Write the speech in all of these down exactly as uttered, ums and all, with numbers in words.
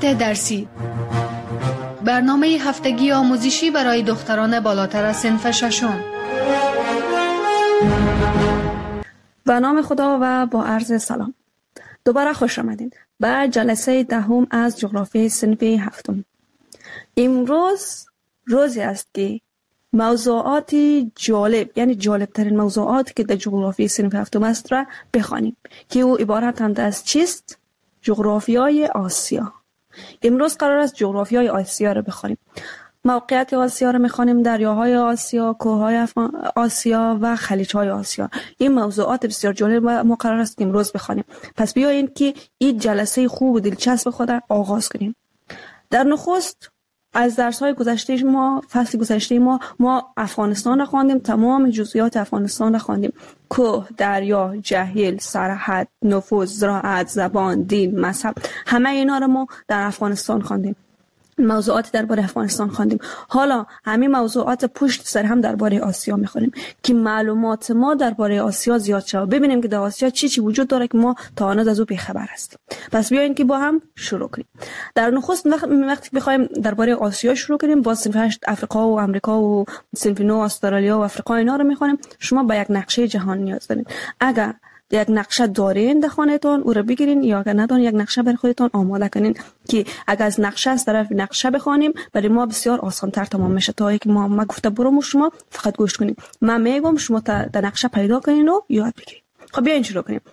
موضوعات درسی، برنامه هفتگی آموزشی برای دختران بالاتر از صنف ششم. به نام خدا و با عرض سلام. دوباره خوش آمدین به جلسه دهم از جغرافیای صنف هفتم. امروز روزی است که موضوعات جالب، یعنی جالب ترین موضوعاتی که در جغرافیای صنف هفتم است را بخوانیم که او عبارتند از چیست؟ جغرافیای آسیا. امروز قرار است جغرافیای آسیا را بخوانیم. موقعیت آسیا را می‌خوانیم، دریاهای آسیا، کوههای آسیا و خلیج‌های آسیا. این موضوعات بسیار جالب و ما قرار است که امروز بخوانیم. پس بیایید که این جلسه خوب و دلچسب خود را آغاز کنیم. در نخست از درس‌های گذشته ما، فصل گذشته ما ما افغانستان را خواندیم، تمام جزئیات افغانستان را خواندیم. کوه، دریا، جهیل، سرحد، نفوذ، زراعت، زبان، دین، مذهب، همه اینا را ما در افغانستان خواندیم. موضوعات درباره افغانستان خواندیم. حالا همین موضوعات پشت سر هم درباره آسیا می‌خونیم که معلومات ما درباره آسیا زیاد شود. ببینیم که در آسیا چی چی وجود داره که ما تا آن از او بی‌خبر هستیم. پس بیاین که با هم شروع کنیم. در نخست وقتی بخوایم درباره آسیا شروع کنیم، با صنف هشت افریقا و آمریکا و صنف نه استرالیا و افریقا اینا رو می‌خونیم. شما به یک نقشه جهان نیاز دارید. اگر یک نقشه دارین در خانه‌تون او رو بگیرین، یا اگر ندارین یک نقشه برای خودتون آماده کنین که اگر از نقشه از طرف نقشه بخونیم برای ما بسیار آسان‌تر تمام میشه تا اینکه ما ما گفته برام شما فقط گوش کنین. من میگم شما در نقشه پیدا کنین و یاد بگیرید. خب بیاین شروع کنیم.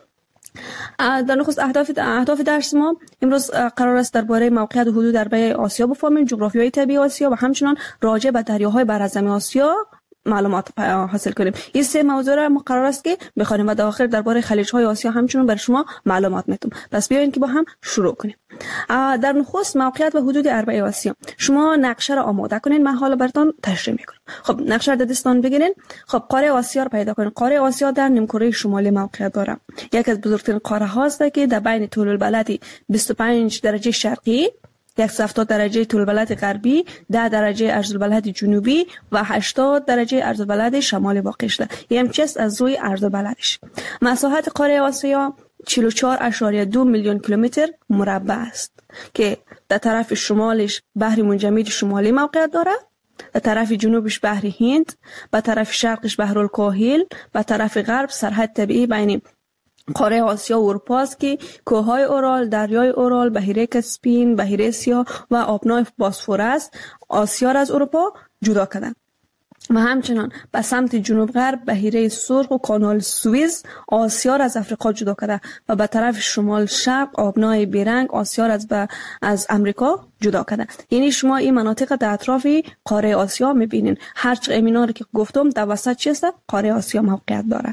در نخست اهداف اهداف درس ما امروز قرار است درباره موقعیت و حدود درباره آسیا بفهمیم، جغرافیای طبیعی آسیا و همچنین راجع به دریاهای برزمین آسیا معلومات حاصل کنیم. این سه موضوع را مقرر است که بخوانیم و در آخر درباره خلیج‌های آسیا همچنین برای شما معلومات میتونم. پس بیاین که با هم شروع کنیم. در نخست موقعیت و حدود اربعه آسیا. شما نقشه را آماده کنین، من حالا براتون تشریح میکنم. خب نقشه را در دستان بگیرین. خب قاره آسیا را پیدا کنین. قاره آسیا در نیمکره شمالی موقعیت داره. یکی از بزرگترین قاره هاست که در بین طول البلد بیست و پنج درجه شرقی، صد و هفتاد درجه طول البلد غربی، ده درجه عرض البلد جنوبی و هشتاد درجه عرض البلد شمالی واقع شده. این همچنین از روی عرض البلدش. مساحت قاره آسیا چهل و چهار ممیز دو میلیون کیلومتر مربع است که در طرف شمالش بحر منجمد شمالی موقعیت داره، در طرف جنوبش بحر هند، به طرف شرقش بحر الکاهل، به طرف غرب سرحد طبیعی بین قاره آسیا و اروپا است که کوههای اورال، دریای اورال، بحیره کاسپین، بحیره سیاه و آبنای باسفورس آسیا را از اروپا جدا کردند. و همچنان به سمت جنوب غرب بحیره سرخ و کانال سوئیس آسیا را از افریقا جدا کرده و به طرف شمال شرق آبنای بیرنگ آسیا را از از امریکا جدا کرده. یعنی شما این مناطق در اطراف قاره آسیا میبینین. هر چه اینا رو که گفتم در وسط چیست؟ قاره آسیا موقعیت داره.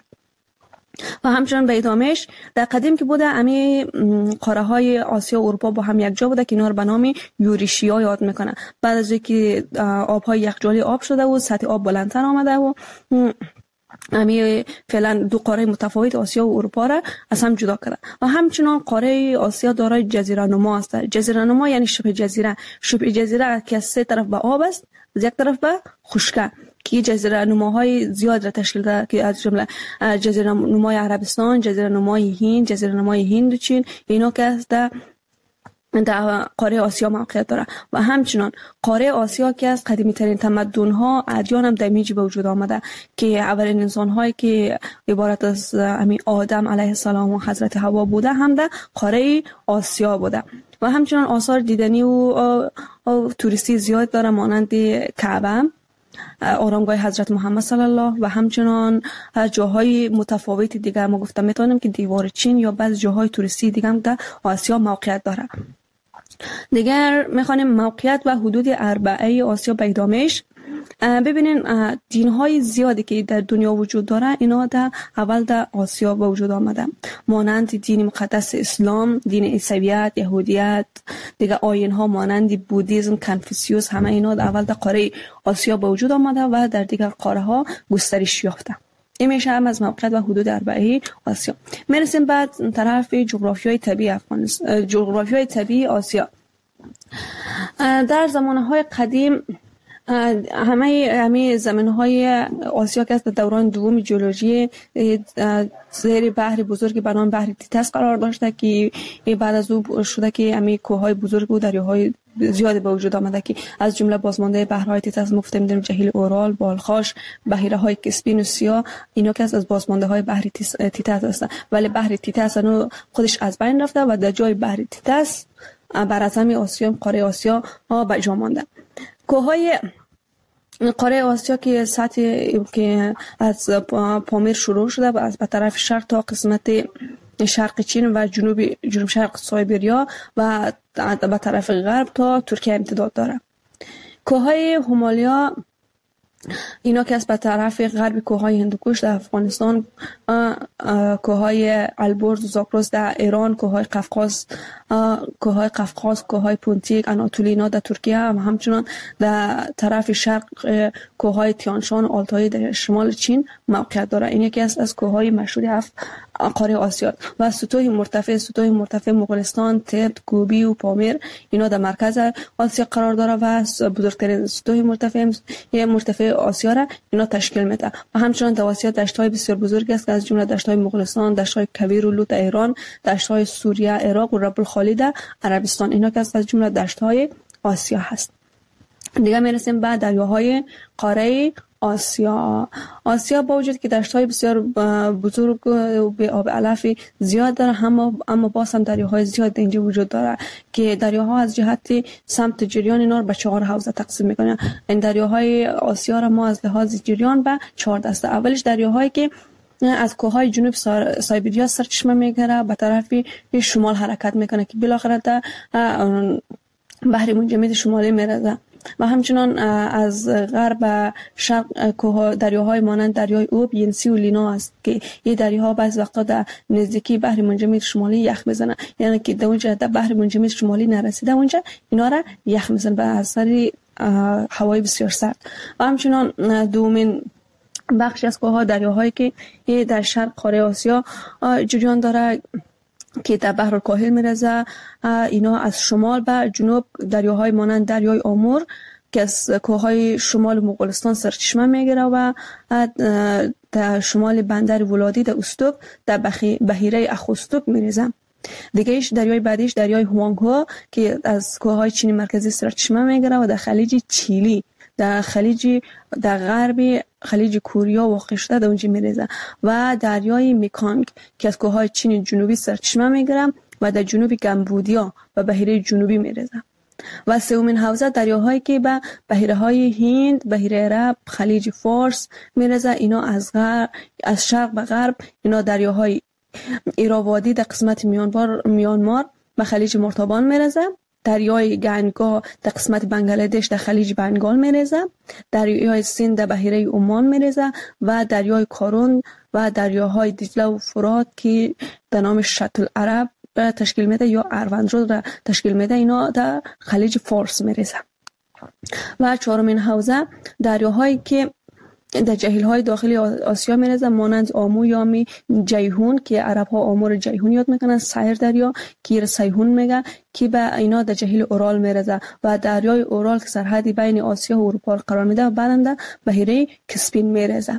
و همچنان به ادامهش در قدیم که بوده امی قاره های آسیا و اروپا با هم یک جا بوده که اینا رو به نام یوریشیا یاد میکنن. بعد از اینکه آبهای یخچالی آب شده و سطح آب بلندتر آمده و امی فعلا دو قاره متفاوت آسیا و اروپا را از هم جدا کرده. و همچنان قاره آسیا دارای جزیره نما است. جزیره نما یعنی شبه جزیره. شبه جزیره که از سه طرف به آب است، از یک طرف به خشکه، که جزیره نماهای زیاد را تشکیل داده که از جمله جزیره نمای عربستان، جزیره نمای هند، جزیره نمای هند و چین، اینا که از در در قاره آسیا موقعیت داره. و همچنان قاره آسیا که از قدیمی ترین تمدن ها ادیان هم در میج به وجود آمده که اولین انسان هایی که عبارت از همین آدم علیه السلام و حضرت حوا بوده هم در قاره آسیا بوده. و همچنان آثار دیدنی و, و, و توریستی زیاد داره مانند کعبه، آرامگاه حضرت محمد صلی الله و همچنان جاهای متفاوت دیگر. ما گفتم میتونم که دیوار چین یا بعض جاهای توریستی دیگه هم در آسیا موقعیت داره. دیگر میخوانیم موقعیت و حدود اربعه آسیا به ادامهش. ببینین دین‌های زیادی که در دنیا وجود داره اینا در اول در آسیا به وجود آمده، مانند دین مقدس اسلام، دین عیسویت، یهودیت، دیگه آیین‌ها مانند بودیسم، کنفوسیوس، همه اینا در اول در قاره آسیا به وجود آمده و در دیگر قاره‌ها گسترش یافته. این میشه هم از موقعیت و حدود اربعه آسیا. میرسیم بعد طرف جغرافیای طبیعی افغانستان، جغرافیای طبیعی آسیا. در زمانه‌های قدیم همه همه زمین‌های آسیا که در دوران دوم ژئولوژی زیر بحر بزرگ به نام بحر تیتس قرار داشته که بعد از او شده که همه کوههای بزرگ و دریاهای زیاد به وجود آمده که از جمله بازمانده بحرهای تیتس گفتیم می‌دونیم جهیل اورال، بالخاش، بحیره‌های کسپین و سیاه، اینا که از بازمانده های بحر تیتس هستند. ولی بحر تیتس انو خودش از بین رفته و در جای بحر تیتس بر اعظم آسیا، قاره آسیا به جا مانده. کوههای قاره آسیا که سطح که از پامیر شروع شده و از به طرف شرق تا قسمت شرق چین و جنوب جنوب شرق سایبریا و به طرف غرب تا ترکیه امتداد داره. کوههای هیمالیا اینا که از به طرف غرب کوههای هندوکش در افغانستان، کوههای البرز و زاگرس در ایران، کوههای قفقاز کوههای قفقاز کوههای پونتیک، آناتولی اینا در ترکیه و همچنان در طرف شرق کوههای تیانشان و آلتایی در شمال چین موقعیت داره. این یکی از از کوههای مشهور هفت قاره آسیا و سطوح مرتفع سطوح مرتفع مغولستان، تبت، گوبی و پامیر اینا در مرکز آسیا قرار داره و بزرگترین سطوح مرتفع مرتفع آسیا را اینا تشکیل میده. و همچنان در آسیا دشت‌های بسیار بزرگ است که از جمله دشت‌های مغولستان، دشت‌های کویر و لوت ایران، دشت‌های سوریه، عراق و رب الخالی در عربستان اینا که از جمله دشت‌های آسیا هست. دیگه میرسیم به دریاهای قاره آسیا. آسیا با وجود که دشت‌های بسیار بزرگ و به آب علف زیاد داره، اما اما باز هم دریاهای زیاد اینجا وجود داره که دریاها از جهت سمت جریان اینا رو به چهار حوزه تقسیم میکنن. این دریاهای آسیا را ما از لحاظ جریان به چهار دسته. اولش دریاهایی که از کوههای جنوب سایبریا سرچشمه میگیره به طرف شمال حرکت میکنه که بالاخره در بحر منجمد شمالی میرسه و همچنان از غرب شرق کوه دریاهای مانند دریای اوب، ینسی و لینا است که این دریاها بعضی وقتا در نزدیکی بحر منجمد شمالی یخ میزنه، یعنی که در اونجا در بحر منجمد شمالی نرسیده اونجا اینا را یخ میزنه به اثر هوای بسیار سرد. و همچنان دومین بخشی از کوهها دریاهایی که در شرق قاره آسیا جریان داره که در بحر الکاهل میرزه، اینا از شمال به جنوب دریاهای مانند دریای آمور که از کوههای شمال مغولستان سرچشمه میگیره و در شمال بندر ولادی در استوک در بحیره اخوستوک میرزه. دیگهش دریای بعدیش دریای هوانگهو که از کوههای چین مرکزی سرچشمه میگیره و در خلیج چیلی در خلیج در غرب خلیج کوریا واقع شده در اونجا میریزه و دریای میکانگ که از کوههای چین جنوبی سرچشمه میگیره و در جنوب کمبودیا و بحیره جنوبی میریزه. و سومین حوزه دریاهایی که به بحیره های هند، بحیره عرب، خلیج فارس میریزه. اینا از غرب از شرق به غرب اینا دریاهای ایراوادی در قسمت میانمار میانمار به خلیج مرتبان میریزه. دریای گنگا در قسمت بنگلادش در خلیج بنگال میریزه، دریای سیند در بحیره عمان میریزه و دریای کارون و دریاهای دجله و فرات که به نام شط العرب تشکیل میده یا اروندرود را تشکیل میده اینا در خلیج فارس میریزه. و چهارمین حوزه دریاهایی که در جهیل‌های داخلی آسیا میرزه مانند آمو یامی جیهون که عرب‌ها آمور جیهون یاد میکنن، سایر دریا که سیهون میگه که به اینا در جهیل اورال میرزه و دریای اورال که سرحدی بین آسیا و اروپا قرار میده و بعداً در بحیره کسپین میرزه.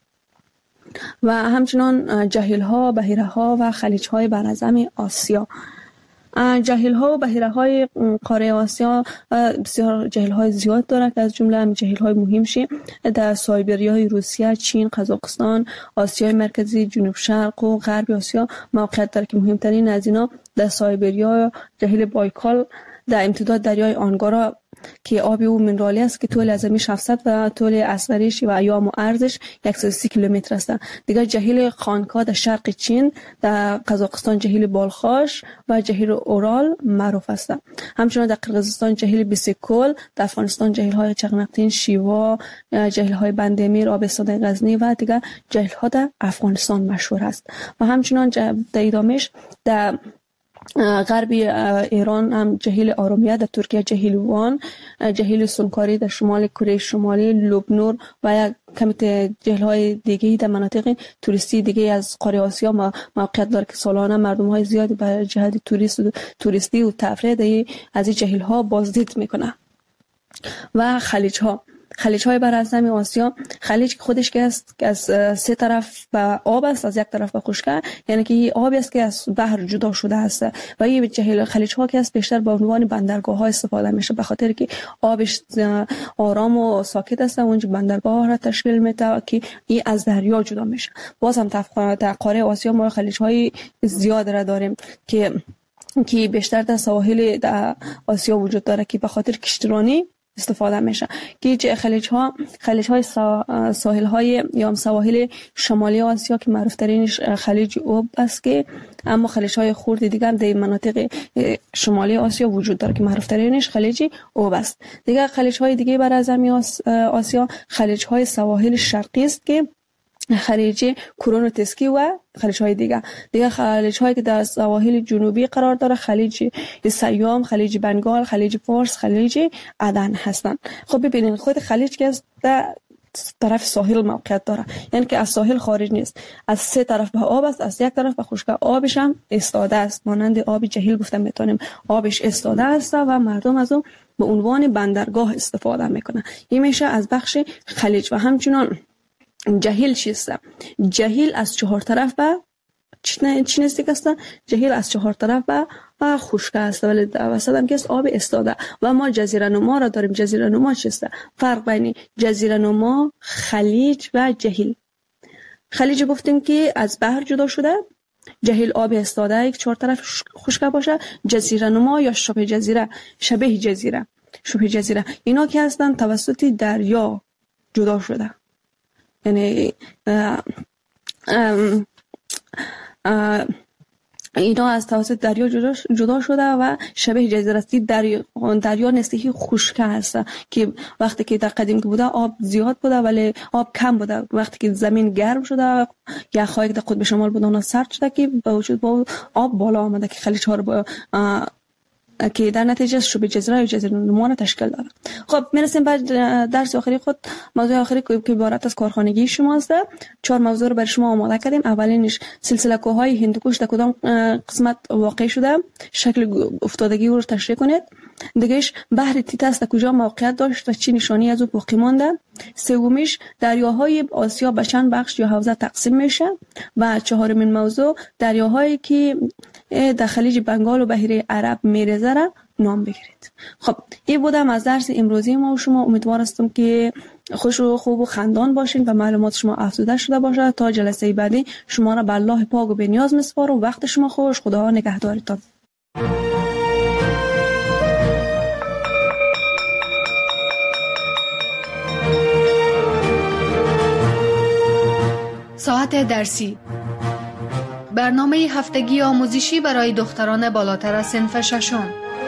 و همچنان جهیل‌ها، بحیره‌ها و خلیج‌های برعظم آسیا. جهیل‌ها و بحیره‌های قاره آسیا بسیار جهیل‌های زیاد داره که از جمله جهیل‌های مهمشی در سایبریای روسیه، چین، قزاقستان، آسیای مرکزی، جنوب شرق و غرب آسیا موقعیت داره که مهمترین از اینا در سایبریا جهیل بایکال در امتداد دریای آنگارا که آب او منرالی است که طول ازمیش هفتصد و طول اصغریش و ایام و عرضش صد و سی کیلومتر است. دیگه جهیل خانکا در شرق چین، در قزاقستان جهیل بالخاش و جهیل اورال معروف است. همچنین در قرقیزستان جهیل بیسیکول، در افغانستان جهیل های چغنقتین، شیوا، جهیل های بندمیر، آبستان غزنی و دیگه جهیل ها در افغانستان مشهور است. و همچنین در ادامهش در غربی ایران هم جهیل آرومیه، در ترکیه جهیل وان، جهیل سونکاری در شمال کره شمالی، لوبنور و کمی جهیل‌های دیگه در مناطق توریستی دیگه از قاره آسیا موقعیت داره که سالانه مردم‌های زیادی به جهت توریست توریستی و تفریح از این جهیل‌ها بازدید میکنه. و خلیج‌ها خلیج های براعظم آسیا، خلیج خودش که است که از سه طرف به آب است، از یک طرف به خشکی، یعنی که این آبی است که از بحر جدا شده است و این جهیل خلیج ها که است بیشتر به عنوان بندرگاه ها استفاده میشه، به خاطر که آبش آرام و ساکت است و اونجا بندرگاه را تشکیل میده که این از دریا جدا میشه. باز هم در قاره آسیا ما خلیج های زیاد را داریم که که بیشتر در سواحل در آسیا وجود داره که به خاطر کشتیرانی استفاده میشه، که خلیج ها خلیج های ساحل های یا هم سواحل شمالی آسیا که معروف ترینش خلیج اوب است، که اما خلیج های خرد دیگر در مناطق شمالی آسیا وجود داره که معروف ترینش خلیج اوب است. دیگر خلیج های دیگه براعظم آسیا خلیج های سواحل شرقی است که خلیج کرونوتسکی و خلیج های دیگه دیگه خلیج هایی که در سواحل جنوبی قرار داره خلیج سیام، خلیج بنگال، خلیج فارس، خلیج عدن هستند. خب ببینید خود خلیج که در طرف ساحل موقعیت داره، یعنی که از ساحل خارج نیست، از سه طرف به آب است، از یک طرف به خشکی. آبش هم استاده است، مانند آب جهیل گفتم میتونیم آبش استاده است و مردم از اون به عنوان بندرگاه استفاده میکنن. این میشه از بخش خلیج. و همچنان جهیل چیست؟ جهیل از چهار طرف به چی نزدیک است؟ جهیل از چهار طرف به خشک است، ولی وسط هم که است آب استاده. و ما جزیره نما را داریم. جزیره نما چیست؟ فرق بین جزیره نما، خلیج و جهیل. خلیج گفتیم که از بحر جدا شده، جهیل آب استاده یک چهار طرف خشک باشه، جزیره نما یا شبه جزیره، شبه جزیره، شبه جزیره اینا که هستن توسط دریا جدا شده، یعنی اه اه اه اینا از توسط دریا جدا, جدا شده و شبه جزیره است. دریا دریا نسبی خشک است که وقتی که در قدیم که بوده آب زیاد بوده ولی آب کم بوده. وقتی که زمین گرم شده یا خواهی که در قطب شمال بوده اونا سرد شده که با وجود با آب بالا آمده که خلیج ها رو با که در نتیجه شبه جزیره و جزیره نما را تشکیل داده. خب میرسیم به درس آخری خود. موضوع آخری که عبارت از کارخانگی شماست. چهار موضوع رو برای شما آماده کردیم. اولینش سلسله کوههای هندوکش در کدام قسمت واقع شده، شکل افتادگی رو تشریح کنید. دیگهش بحر تیتاس در کجا موقعیت داشت و چه نشانی از او باقی مانده. سومیش دریاهای آسیا به چند بخش یا حوزه تقسیم میشه. و چهارمین موضوع دریاهایی که در خلیج بنگال و بحیره عرب میرزه را نام بگیرید. خب این بودم از درس امروزی ما و شما. امیدوار هستم که خوش و خوب و خندان باشین و معلومات شما افزوده شده باشه. تا جلسه بعدی شما را به الله پاک و بی‌نیاز میسپارم. وقت شما خوش. خدا نگهدارتان. ساعت درسی، برنامه هفتگی آموزشی برای دختران بالاتر از صنف ششم.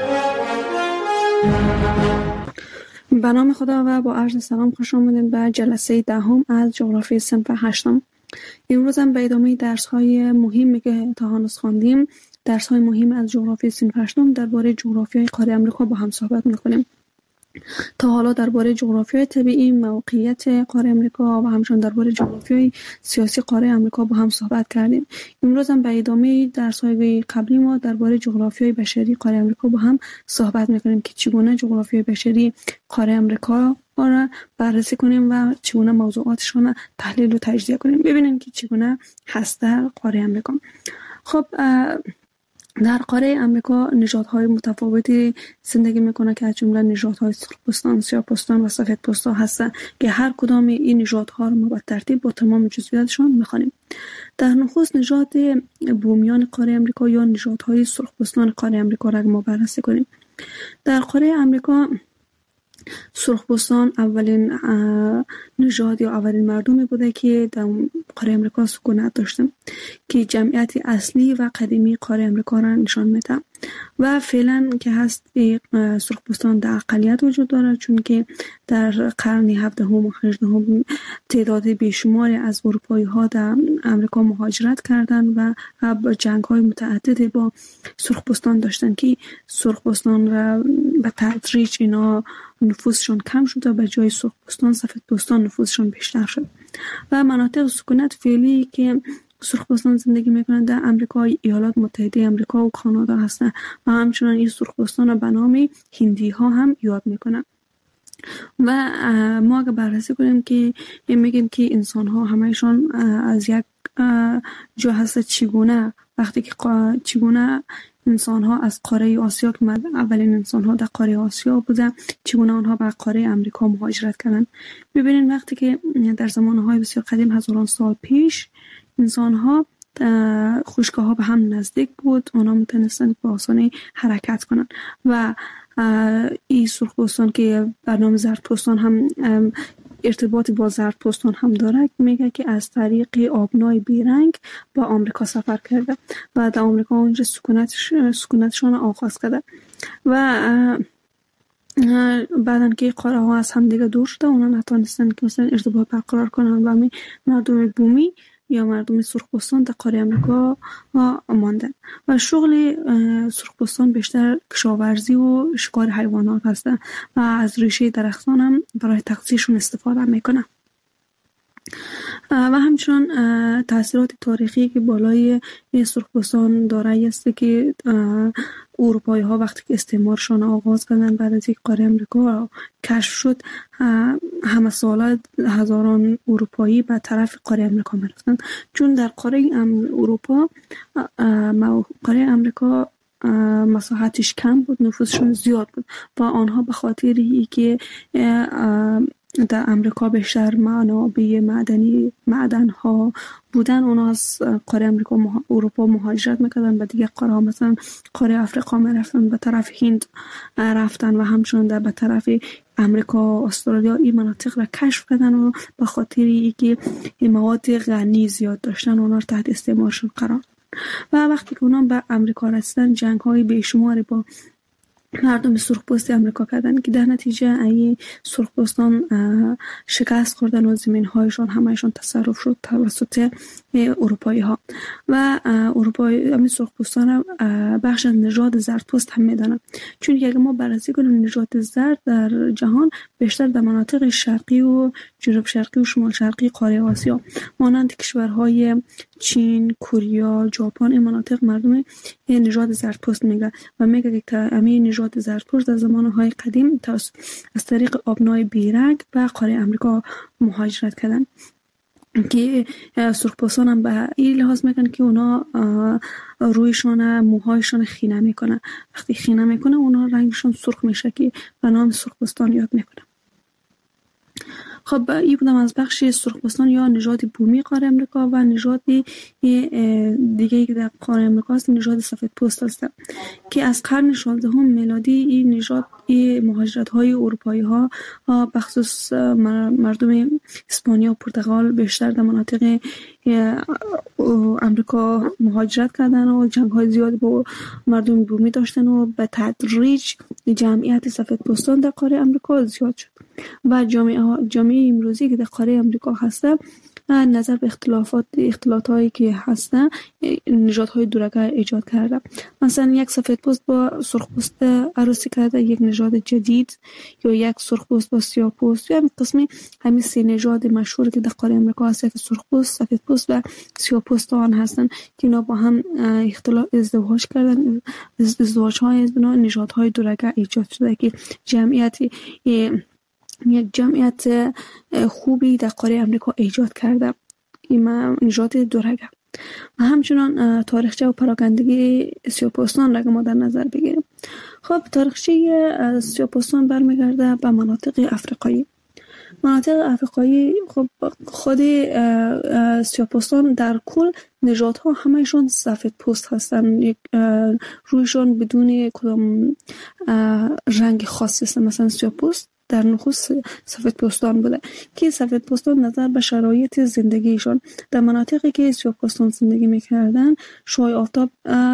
به نام خدا و با عرض سلام خوش آمدید به جلسه دهم از جغرافی صنف هشتم. امروز هم به ادامه درس های مهمی که تا هنوز خواندیم، درس های مهم از جغرافی صنف هشتم درباره جغرافیای قاره آمریکا با هم صحبت می‌کنیم. تا حالا درباره جغرافیای طبیعی، موقعیت قاره آمریکا و همچنین درباره جغرافیای سیاسی قاره آمریکا با هم صحبت کردیم. امروز هم به ادامه درس‌های قبلی ما درباره جغرافیای بشری قاره آمریکا با هم صحبت می‌کنیم که چگونه جغرافیای بشری قاره آمریکا را بررسی کنیم و چگونه موضوعاتشون تحلیل و تجزیه کنیم، ببینیم که چگونه هست در قاره آمریکا. خب در قاره آمریکا نژادهای متفاوتی زندگی میکنه که از جمله نژادهای سرخپوستان، سیاه‌پوستان و سفیدپوستان هستند که هر کدام این نژادها رو ما به ترتیب با تمام جزئیاتشون میخوانیم. در نخست نژاد بومیان قاره آمریکا یا نژادهای سرخپوستان قاره آمریکا را ما بررسی کنیم. در قاره آمریکا سرخپوستان اولین نژاد یا اولین مردمی بوده که در قاره آمریکا سکونت داشتن که جمعیت اصلی و قدیمی قاره آمریکا را نشان میده و فعلا که هست سرخپوستان در اقلیت وجود داره، چون که در قرن هفدهم و هجدهم تعداد بیشماری از اروپایی ها در آمریکا مهاجرت کردند و جنگ های متعدد با سرخپوستان داشتن که سرخپوستان را به تدریج اینا نفوذشون کم شد و به جای سرخپوستان سفیدپوستان نفوذشون بیشتر شد و مناطق سکونت فعلی که سرخپوستان زندگی میکنند در امریکا، ایالات متحده امریکا و کانادا هستند و همچنان این سرخپوستان به نام هندی ها هم یاد میکنند. و ما اگه بررسی کنیم که میگیم که انسان ها همهشون از یک جا هست، چگونه وقتی که چگونه انسان ها از قاره آسیا که اولین انسان ها در قاره آسیا بودن، چگونه آنها به قاره امریکا مهاجرت کردن. ببینید وقتی که در زمان های بسیار قدیم، هزاران سال پیش، انسان ها خشک‌ها به هم نزدیک بود، آنها میتونستن به آسانی حرکت کنن و این سرخپوستان که برنامه زرتشتان هم ارتباطی با زرتشتان هم داره، میگه که از طریق آبنای بیرنگ با آمریکا سفر کرده و در آمریکا اونجا سکونتش سکونتشان آغاز کرده و بعدن که قاره ها از هم دیگه دور شده، اونا نتونستن که مثلا ارتباط برقرار کنن و می مردم بومی یا مردم سرخپوستان در قاره امریکا ماندن و شغل سرخپوستان بیشتر کشاورزی و شکار حیوانات هستن و از ریشه درختان هم برای تغذیه‌شون استفاده میکنن. و همچنان تاثیرات تاریخی که بالای سرخپوستان داره است که اروپایی ها وقتی که استعمارشان آغاز کردن بعد از یک قاره امریکا کشف شد، همه ساله هزاران اروپایی به طرف قاره امریکا میرفتن، چون در قاره اروپا قاره امریکا مساحتش کم بود، نفوسشون زیاد بود و آنها به خاطر اینکه در امریکا بیشتر منابع معدنی معدن ها بودن، اونا از قاره امریکا مها... اروپا مهاجرت میکردن به دیگه قاره ها، مثلا قاره افریقا میرفتن، به طرف هند رفتن و همچنان در به طرف امریکا، استرالیا این مناطق را کشف کردن و به خاطر اینکه مواد غنی زیاد داشتن اونا رو تحت استعمارشون قرار و وقتی که اونا به امریکا رسیدن جنگ های بیشماری با مردم سرخپوست امریکا کردن که در نتیجه این سرخپوستان شکست خوردن و زمین هایشان همهشان تصرف شد توسط اروپایی ها و اروپایی همین سرخپوستان بخش از نژاد زرتشت هم میدانن، چون اگه ما بررسی کنیم نژاد زرد در جهان بیشتر در مناطق شرقی و جنوب شرقی و شمال شرقی قاره آسیا مانند کشورهای چین، کره، ژاپن، این مناطق مردم نژاد زرتشت میگه و میگه که همین نژاد زرتشت در زمانهای قدیم از طریق آبنای بیرنگ به قاره امریکا مهاجرت کردن که سرخپوستان هم به این لحاظ میکنن که اونا رویشون موهایشون خینه میکنه، وقتی خینه میکنه اونا رنگشون سرخ میشه که به نام سرخپوستان یاد میکنه. خب این بودم از بخش سرخپوستان یا نژاد بومی قاره امریکا و نژاد دیگه که در قاره امریکا است نژاد سفیدپوست است که از قرن شانزدهم میلادی این نژاد این مهاجرت های اروپایی ها بخصوص مردم اسپانیا و پرتغال بیشتر در مناطق امریکا مهاجرت کردن و جنگ های زیادی با مردم بومی داشتن و به تدریج جمعیت سفیدپوستان در قاره امریکا زیاد شد و جامعه جامعه امروزی که در قاره امریکا هسته نظر به اختلافات اختلافاتی که هستن نژادهای دورگه ایجاد کرده. مثلا یک سفیدپوست با سرخپوست عروسی کرده، یک نژاد جدید، یا یک سرخپوست با سیاه‌پوست، یا همین قسمی همین سه نژاد مشهور که در قاره امریکا هست که سرخپوست، سفیدپوست و سیاه‌پوست آن هستن که اینا با هم اختلاف ازدواج کردن. ازدواج‌های از بنا نژادهای دورگه ایجاد شده که جمعیت یک جمعیت خوبی در قاره امریکا ایجاد کرده، این نژاد دورگه. و همچنان تاریخچه و پراکندگی سیاه‌پوستان را ما در نظر بگیریم. خب تاریخچه سیاه‌پوستان برمیگرده به مناطق افریقایی. مناطق افریقایی خب خود سیاه‌پوستان در کل نژادها همهشون سفیدپوست هستن، یک رویشون بدون کدام رنگ خاصی است. مثلا سیاه‌پوست در نخست سفیدپوستان بوده که سفیدپوستان نظر به شرایط زندگیشون در مناطقی که سیاه‌پوستان زندگی میکردن شعاع آفتاب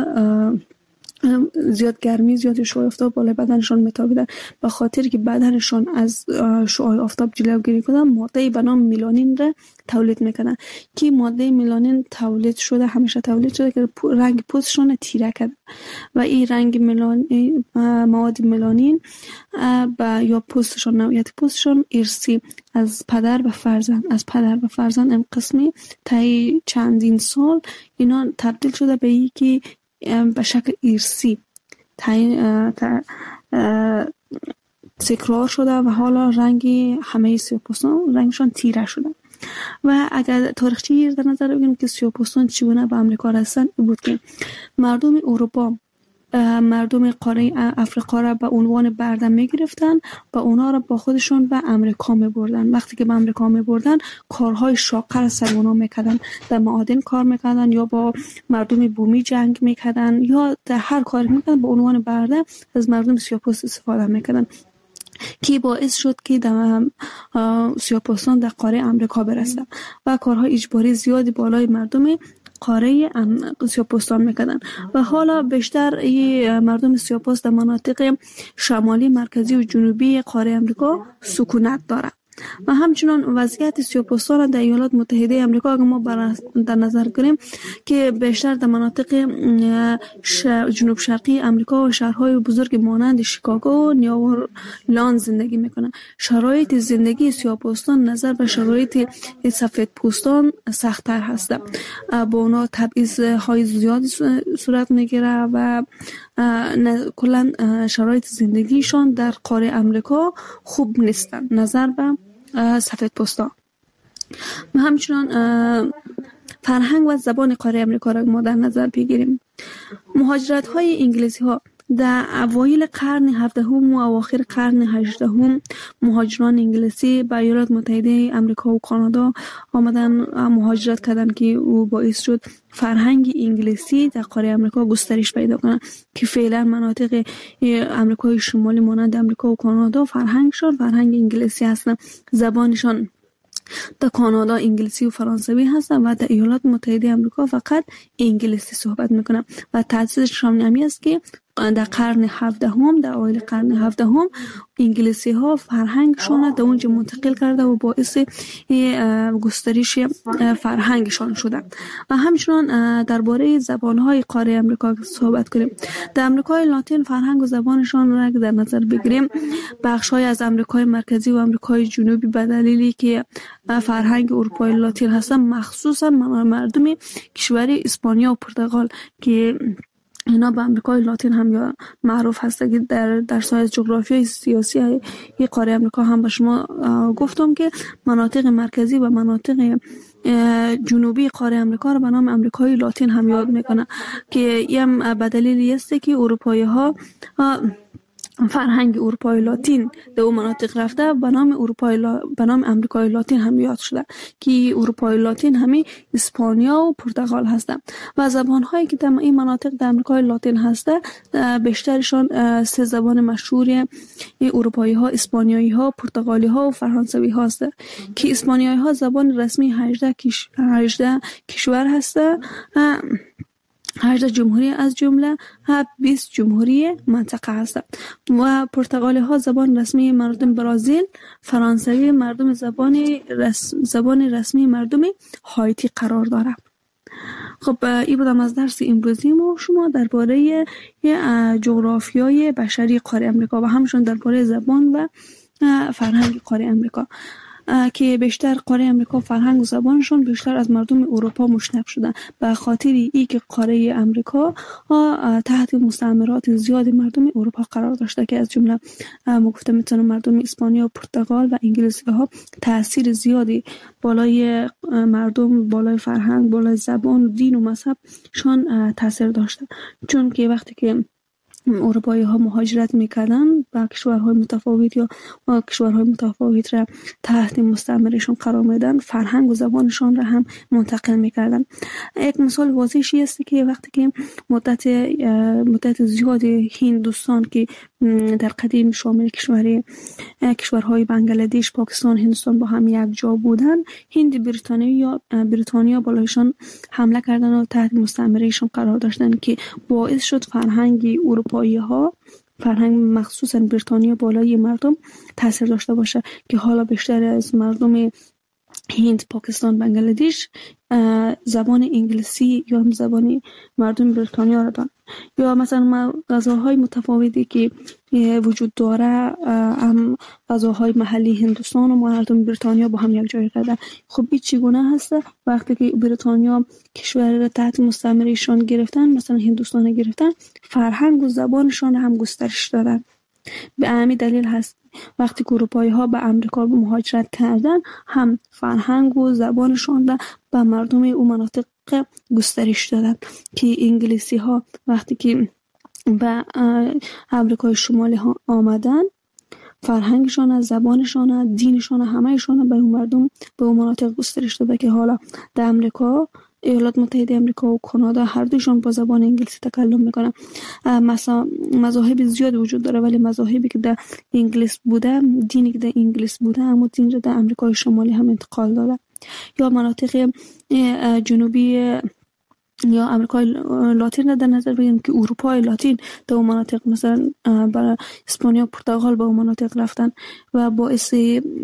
زیاد گرمی زیاد شعاع آفتاب بالای بدنشان میتابیدن، به خاطر که بدنشان از شعاع آفتاب جلوگیری کنن ماده به نام ملانین را تولید میکنن که ماده ملانین تولید شده همیشه تولید شده که رنگ پوستشون تیره کرده و این رنگ ملانین مواد ملانین با یا پوستشون نوعیت پوستشون ارثی از پدر به فرزند از پدر به فرزند این قسمی تا چندین سال اینا تبدیل شده به اینکه به شکل ارثی تکرار شده و حالا رنگ همه سیاه‌پوستان رنگشان تیره شده. و اگر تاریخچه در نظر بگیریم که سیاه‌پوستان چگونه به امریکا رسیدن، بود که مردم اروپا مردم قاره افریقا را به عنوان برده می گرفتن و اونا را با خودشون به امریکا می بردن. وقتی که به امریکا می بردن کارهای شاقه را سر اونا می کردن، در معادن کار می کردن یا با مردم بومی جنگ می کردن یا در هر کاری می کردن، به عنوان برده از مردم سیاه‌پوست استفاده می کردن که باعث شد که در سیاه‌پوستان در قاره امریکا برسند و کارهای اجباری زیادی بالای مردم قاره سیاه‌پوستان میکردن و حالا بیشتر این مردم سیاه‌پوست در مناطق شمالی، مرکزی و جنوبی قاره امریکا سکونت دارند. و همچنان وضعیت سیاه‌پوستان در ایالات متحده آمریکا اگر ما در نظر گیریم که بیشتر در مناطق جنوب شرقی آمریکا و شهرهای بزرگ مانند شیکاگو و نیوورلانز زندگی میکنند. شرایط زندگی سیاه‌پوستان نظر به شرایط سفیدپوستان سخت‌تر هست. با اونا تبعیض های زیادی صورت میگیره و کلا شرایط زندگیشان در قاره امریکا خوب نیستن نظر به سفیدپوستان. و همچنان فرهنگ و زبان قاره امریکا را ما در نظر بگیریم. مهاجرت های انگلیسی ها در اوایل قرن هفدهم و اواخر قرن هجدهم مهاجران انگلیسی به ایالات متحده آمریکا و کانادا آمدن مهاجرت کردن که او باعث شد فرهنگ انگلیسی در قاره آمریکا گسترش پیدا کنه که فعلا مناطق آمریکای شمالی مانند آمریکا و کانادا فرهنگشان فرهنگ انگلیسی هستن. زبانشان در کانادا انگلیسی و فرانسوی هستن و در ایالات متحده آمریکا فقط انگلیسی صحبت میکنن و تأثیرش هم است که در قرن هفدهم در اوایل قرن هفدهم انگلیسی ها فرهنگشان در اونجا منتقل کرده و باعث گسترش فرهنگشان شده. و همچنان درباره زبان های قاره امریکا صحبت کنیم. در امریکای لاتین فرهنگ و زبانشان را در نظر بگیریم، بخش های از امریکای مرکزی و امریکای جنوبی به دلیلی که فرهنگ اروپای لاتین هستن، مخصوصا مردم کشور اسپانیا و پرتغال که اینا به امریکای لاتین هم یا معروف هست که در درس های جغرافیای سیاسی قاره امریکا هم به شما گفتم که مناطق مرکزی و مناطق جنوبی قاره امریکا رو به نام امریکای لاتین هم یاد میکنه که این به دلیلی است که اروپایی ها فرهنگ اروپای لاتین در اون مناطق رفته به نام اروپای لا... به نام امریکای لاتین هم یاد شده که اروپای لاتین همین اسپانیا و پرتغال هستن و زبان هایی که در این مناطق در امریکای لاتین هسته بیشترشان سه زبان مشهور اروپایی ها، اسپانیایی ها، پرتغالی ها و فرانسوی ها هست که اسپانیایی ها زبان رسمی هجده کش... هجده کشور هسته، هجده جمهوری از جمله بیست جمهوری منطقه هست و پرتغالی ها زبان رسمی مردم برزیل، فرانسوی مردم زبان رس... زبان رسمی مردم هایتی قرار داره. خب این بودم از درس امروزی ما شما درباره جغرافیای بشری قاره امریکا و همچنین درباره زبان و فرهنگ قاره امریکا که بیشتر قاره امریکا فرهنگ و زبانشون بیشتر از مردم اروپا مشنق شدن به خاطر ای که قاره امریکا تحت مستعمرات زیاد مردم اروپا قرار داشته که از جمله گفتم میتونم مردم اسپانیا و پرتغال و انگلیسی ها تاثیر زیادی بالای مردم، بالای فرهنگ، بالای زبان، دین و مذهب شان تاثیر داشته. چون که وقتی که اروپایی ها مهاجرت میکردن با کشورهای متفاوت یا کشورهای متفاوت را تحت مستعمرشون قرار میدن، فرهنگ و زبانشان را هم منتقل میکردن. یک مثال واضحی است که وقتی که مدت مدت زیاد هندوستان که در قدیم شامل کشور کشورهای بنگلادش، پاکستان، هندوستان با هم یک جا بودن، هند بریتانیا یا بریتانیا بالایشان حمله کردن و تحت مستعمرهشون قرار داشتن که باعث شد فرهنگ اروپایی ها، فرهنگ مخصوصا بریتانیا بالای مردم تاثیر داشته باشه که حالا بیشتر از مردم هند، پاکستان، بنگلادش زبان انگلیسی یا هم زبان مردم بریتانیا را دارن. یا مثلا غذاهای متفاوتی که وجود داره هم غذاهای محلی هندوستان و مردم بریتانیا با هم یک جای کردن. خب این چگونه هست؟ وقتی که بریتانیا کشور را تحت مستعمرهشان گرفتن، مثلا هندوستان گرفتن، فرهنگ و زبانشان هم گسترش دادن. به همین دلیل هست وقتی که اروپایی ها به امریکا مهاجرت کردن هم فرهنگ و زبانشان را به مردم اون مناطق گسترش دادن که انگلیسی ها وقتی که به امریکای شمالی ها آمدن فرهنگشان، زبانشان، دینشان، همهشان به اون مردم به اون مناطق گسترش داده که حالا در امریکا، ایالات متحده امریکا و کانادا هر دوشون با زبان انگلیسی تکلم میکنن. مثلا مذاهب زیاد وجود داره ولی مذاهبی که در انگلیس بوده، دینی که در انگلیس بوده اما دین رو در امریکای شمالی هم انتقال داده. یا مناطق جنوبی یا امریکای لاتین را در نظر بگیریم که اروپای لاتین در اون مناطق مثلا برای اسپانیا و پرتغال به اون مناطق رفتن و باعث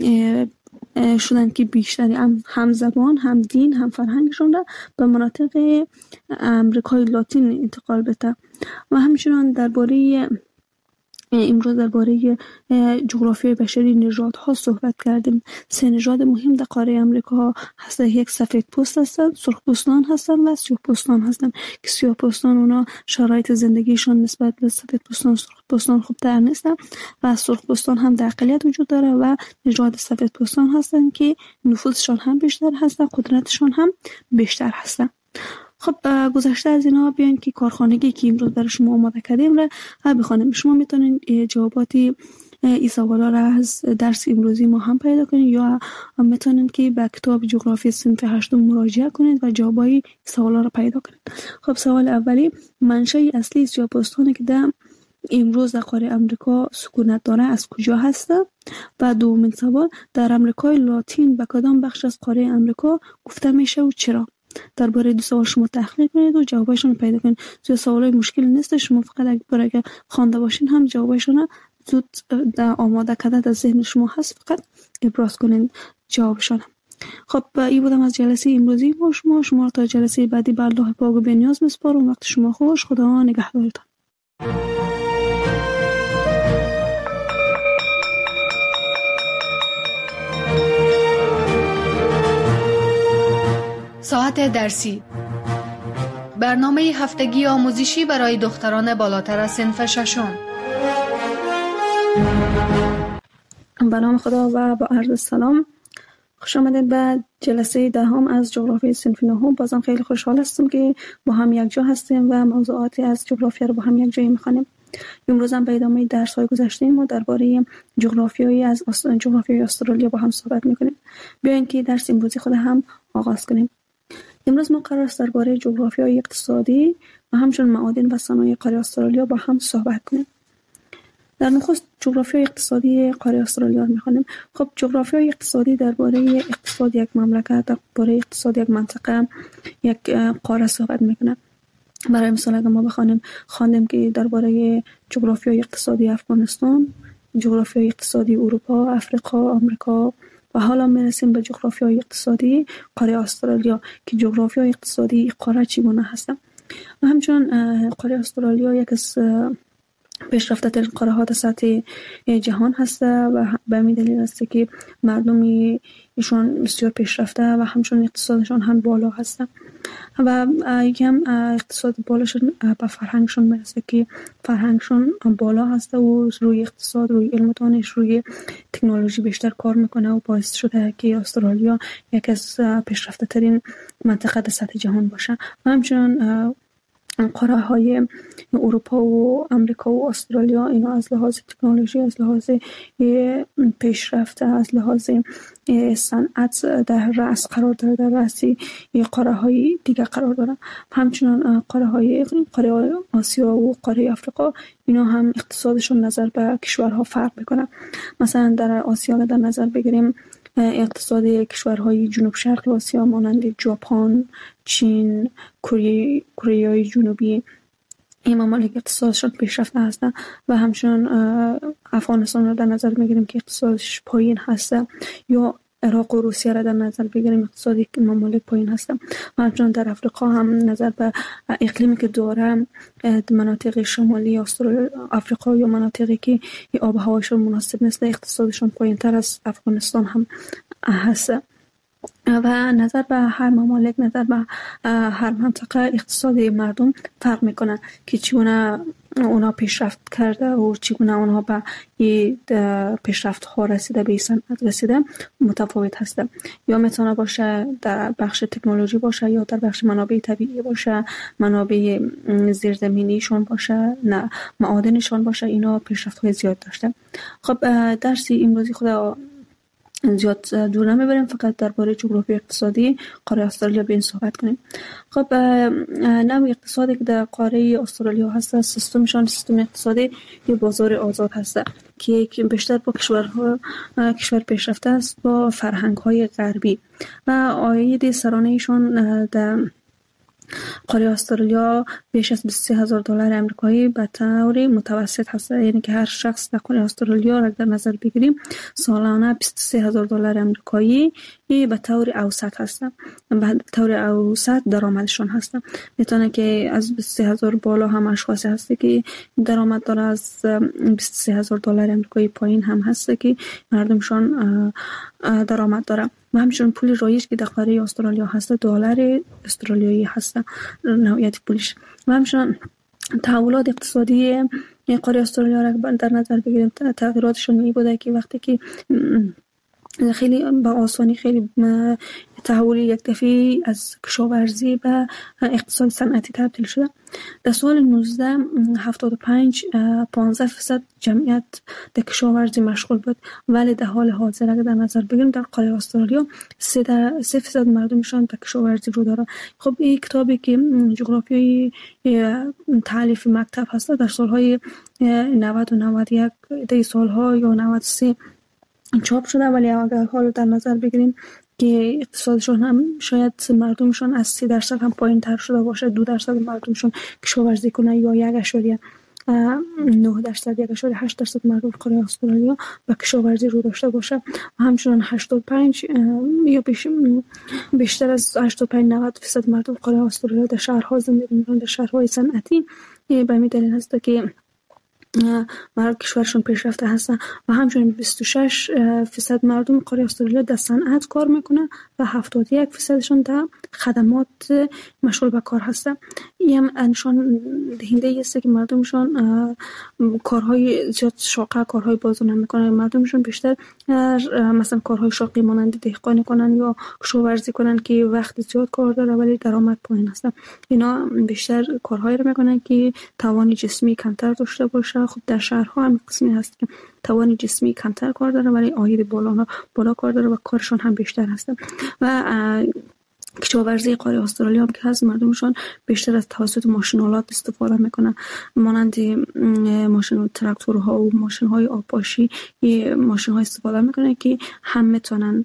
شدن که بیشتری هم, هم زبان هم دین هم فرهنگشون را به مناطق امریکای لاتین انتقال بده. و همچنان درباره امروز درباره جغرافیای بشری نژادها صحبت کردیم. سه نژاد مهم در قاره امریکا هست. یک سفید پوست هستند، سرخ پوستان هستند و سیاه پوستان هستند که سیاه پوستان اونا شرایط زندگیشون نسبت به سفید پوستان سرخ پوستان خوبتر نیستن و سرخ پوستان هم در اقلیت وجود داره و نژاد سفید پوستان هستند که نفوذشون هم بیشتر هستن، قدرتشون هم بیشتر هستن. خب گذشته از اینا بیاین که کارخانگی که امروز برای شما آماده کردیم را بخونیم. شما میتونین جواباتی این سوالا را از درس امروزی ما هم پیدا کنید یا میتونین که به کتاب جغرافی صنف هشتم مراجعه کنید و جوابای سوالا را پیدا کنید. خب سوال اولی، منشأ اصلی سیاه‌پوستانی که در امروز در قاره امریکا سکونت داره از کجا هست؟ و دومین سوال، در امریکای لاتین به کدام بخش از قاره امریکا گفته میشه و چرا؟ درباره دو سوال شما تحقیق کنید و جوابشون پیدا کنید. زیاد سوالای مشکل نیست، شما فقط اگه برای که خوانده باشین هم جوابشون زود در آماده کردن در ذهن شما هست، فقط ابراز کنید جوابشون. خب این بودم از جلسه امروزی با شما. شما را تا جلسه بعدی به الله پاک و بی‌نیاز میسپارم. وقت شما خوش. خدا نگهدارتان. ساعت درسی، برنامه هفتگی آموزشی برای دختران بالاتر از صنف ششم. به نام خدا و با عرض سلام. خوش آمدید به جلسه دهم از جغرافی صنف نهم. بازم خیلی خوشحال هستم که با هم یک جا هستیم و موضوعاتی از جغرافیا رو با هم یک جایی می‌خوانیم. امروز هم به ادامه درس‌های گذشته ما درباره جغرافیای از جغرافیای استرالیا با هم صحبت می‌کنیم. بیاین که درس امروزی خود هم آغاز کنیم. امروز ما قرار است درباره جغرافیای اقتصادی و همچنین معادن و صنایع قاره استرالیا با هم صحبت کنیم. در نخست جغرافیای اقتصادی قاره استرالیا رو می‌خوانیم. خب جغرافیای اقتصادی درباره اقتصاد یک مملکت، درباره اقتصاد یک منطقه، یک قاره صحبت می‌کنه. برای مثال اگه ما بخوانیم خواندیم که درباره جغرافیای اقتصادی افغانستان، جغرافیای اقتصادی اروپا، افریقا، آمریکا و حالا میرسیم به جغرافیای اقتصادی قاره استرالیا که جغرافیای اقتصادی قاره چگونه هست. و همچنین قاره استرالیا یک از پیشرفته ترین قاره ها در سطح جهان هست و به همین دلیل است که مردم ایشان بسیار پیشرفته و همچنین اقتصادشان هم بالا هست و یکم اقتصاد بالاشون به فرهنگشون میرسه که فرهنگشون بالا هست و روی اقتصاد، روی علم و دانش، روی تکنولوژی بیشتر کار میکنه و باعث شده که استرالیا یک از پیشرفته ترین منطقه در سطح جهان باشه. و همچنین قاره های اروپا و امریکا و استرالیا اینا از لحاظ تکنولوژی، از لحاظ پیشرفته، از لحاظ صنعت در رأس قرار داره، در رأسی قاره های دیگه قرار داره. همچنان قاره های قاره آسیا و قاره آفریقا اینا هم اقتصادشون نظر به کشورها فرق میکنه. مثلا در آسیا در نظر بگیریم اقتصاد کشورهای جنوب شرق آسیا مانند ژاپن، چین، کره کره جنوبی این ممالک اقتصادشون پیشرفته هستند و همچنین افغانستان رو در نظر میگیریم که اقتصادش پایین هست یا عراق و روسیه را در نظر بگیریم اقتصادی ممالک پایین هست. و همچنین در افریقا هم نظر به اقلیمی که داره مناطق شمالی آفریقا یا مناطقی که آب و هواشون مناسب نیست اقتصادشون پایین تر از افغانستان هم هست. و نظر به هر ممالک، نظر به هر منطقه اقتصاد مردم فرق میکنه که چگونه اونا پیشرفت کرده و چگونه اونها به این پیشرفت ها رسیده، به این صنعت رسیده متفاوت هسته. یا میتونه باشه در بخش تکنولوژی باشه، یا در بخش منابع طبیعی باشه، منابع زیرزمینیشون باشه، نه معادنشون باشه. اینا پیشرفت های زیاد داشته. خب درسی امروزی خدا زیاد دور نمیبریم، فقط درباره جغرافی اقتصادی قاره استرالیا بین صحبت کنیم. خب نوع اقتصادی که در قاره استرالیا هست، سیستمشان سیستم اقتصادی یه بازار آزاد هست که بیشتر با کشورها کشور پیشرفته است با فرهنگ های غربی و عاید سرانه ایشان در قاره استرالیا بیش از بیست و سه هزار دلار آمریکایی به طور متوسط هست. یعنی که هر شخص در قاره استرالیا را در نظر بگیریم سالانه بیست و سه هزار دلار آمریکایی به طور اوسط هست، به طور اوسط درآمدشون هست. میتونه که از بیست و سه هزار بالا هم اشخاصی هسته که درآمد داره، از بیست و سه هزار دلار آمریکایی پایین هم هسته که مردمشون درآمد داره. و همچنین پول رایج که در قاره استرالیا هست دلار استرالیایی هست نوعیت پولش. و همچنین تحولات اقتصادی قاره استرالیا را در نظر بگیریم، تغییراتشون این بوده که وقتی که خیلی با آسانی خیلی تحولی یک دفعه از کشاورزی به اقتصاد صنعتی تبدیل شده. در سال نوزده هفتاد و پنج پانزده درصد جمعیت در کشاورزی مشغول بود، ولی در حال حاضر اگر در نظر بگیریم در قاره استرالیا سه درصد مردمشان در کشاورزی رو داره. خب این کتابی که جغرافیای تالیف مکتب هست در سالهای نود و نود و یک در سالها یا نود و سه چاپ شده، ولی اگر حال در نظر بگیریم که اقتصادشون هم شاید مردمشون از سی درصد هم پایین تر شده باشه، دو درصد مردمشون کشاورزی کنه یا یک اشاریه نه درصد یک اشاریه هشت درصد مردم قاره استرالیا به کشاورزی رو داشته باشه. و همچنین هشتاد و پنج یا بیش بیشتر از هشتاد و پنج نود درصد مردم قاره استرالیا در شهرها زندگی میکنن، در شهرهای صنعتی. به همین دلیل هست که مردم کشورشون پیشرفته هستن. و همچنین بیست و شش درصد مردم قاره استرالیا در صنعت کار میکنه و هفتاد و یک درصدشون در خدمات مشغول به کار هستن. این هم نشان دهنده است که مردمشون کارهای زیاد شاقه، کارهای بازو نمیکنن. مردمشون بیشتر مثلا کارهای شاقی مانند دهقانی کنن یا کشاورزی کنن که وقت زیاد کار داره ولی درآمد پایین هستن. اینا بیشتر کارهایی رو میکنن که توان جسمی کمتر داشته باشه. خب در شهرها هم قسمی هست که توان جسمی کمتر کار داره ولی عاید بالا بالا کار داره و کارشون هم بیشتر هست. و کشاورزی قاره استرالیا هم که هست مردمشون بیشتر از توسط ماشین‌آلات استفاده میکنن، مانند ماشین تراکتورها و ماشین‌های آبپاشی. ماشین‌ها استفاده میکنن که هم میتونن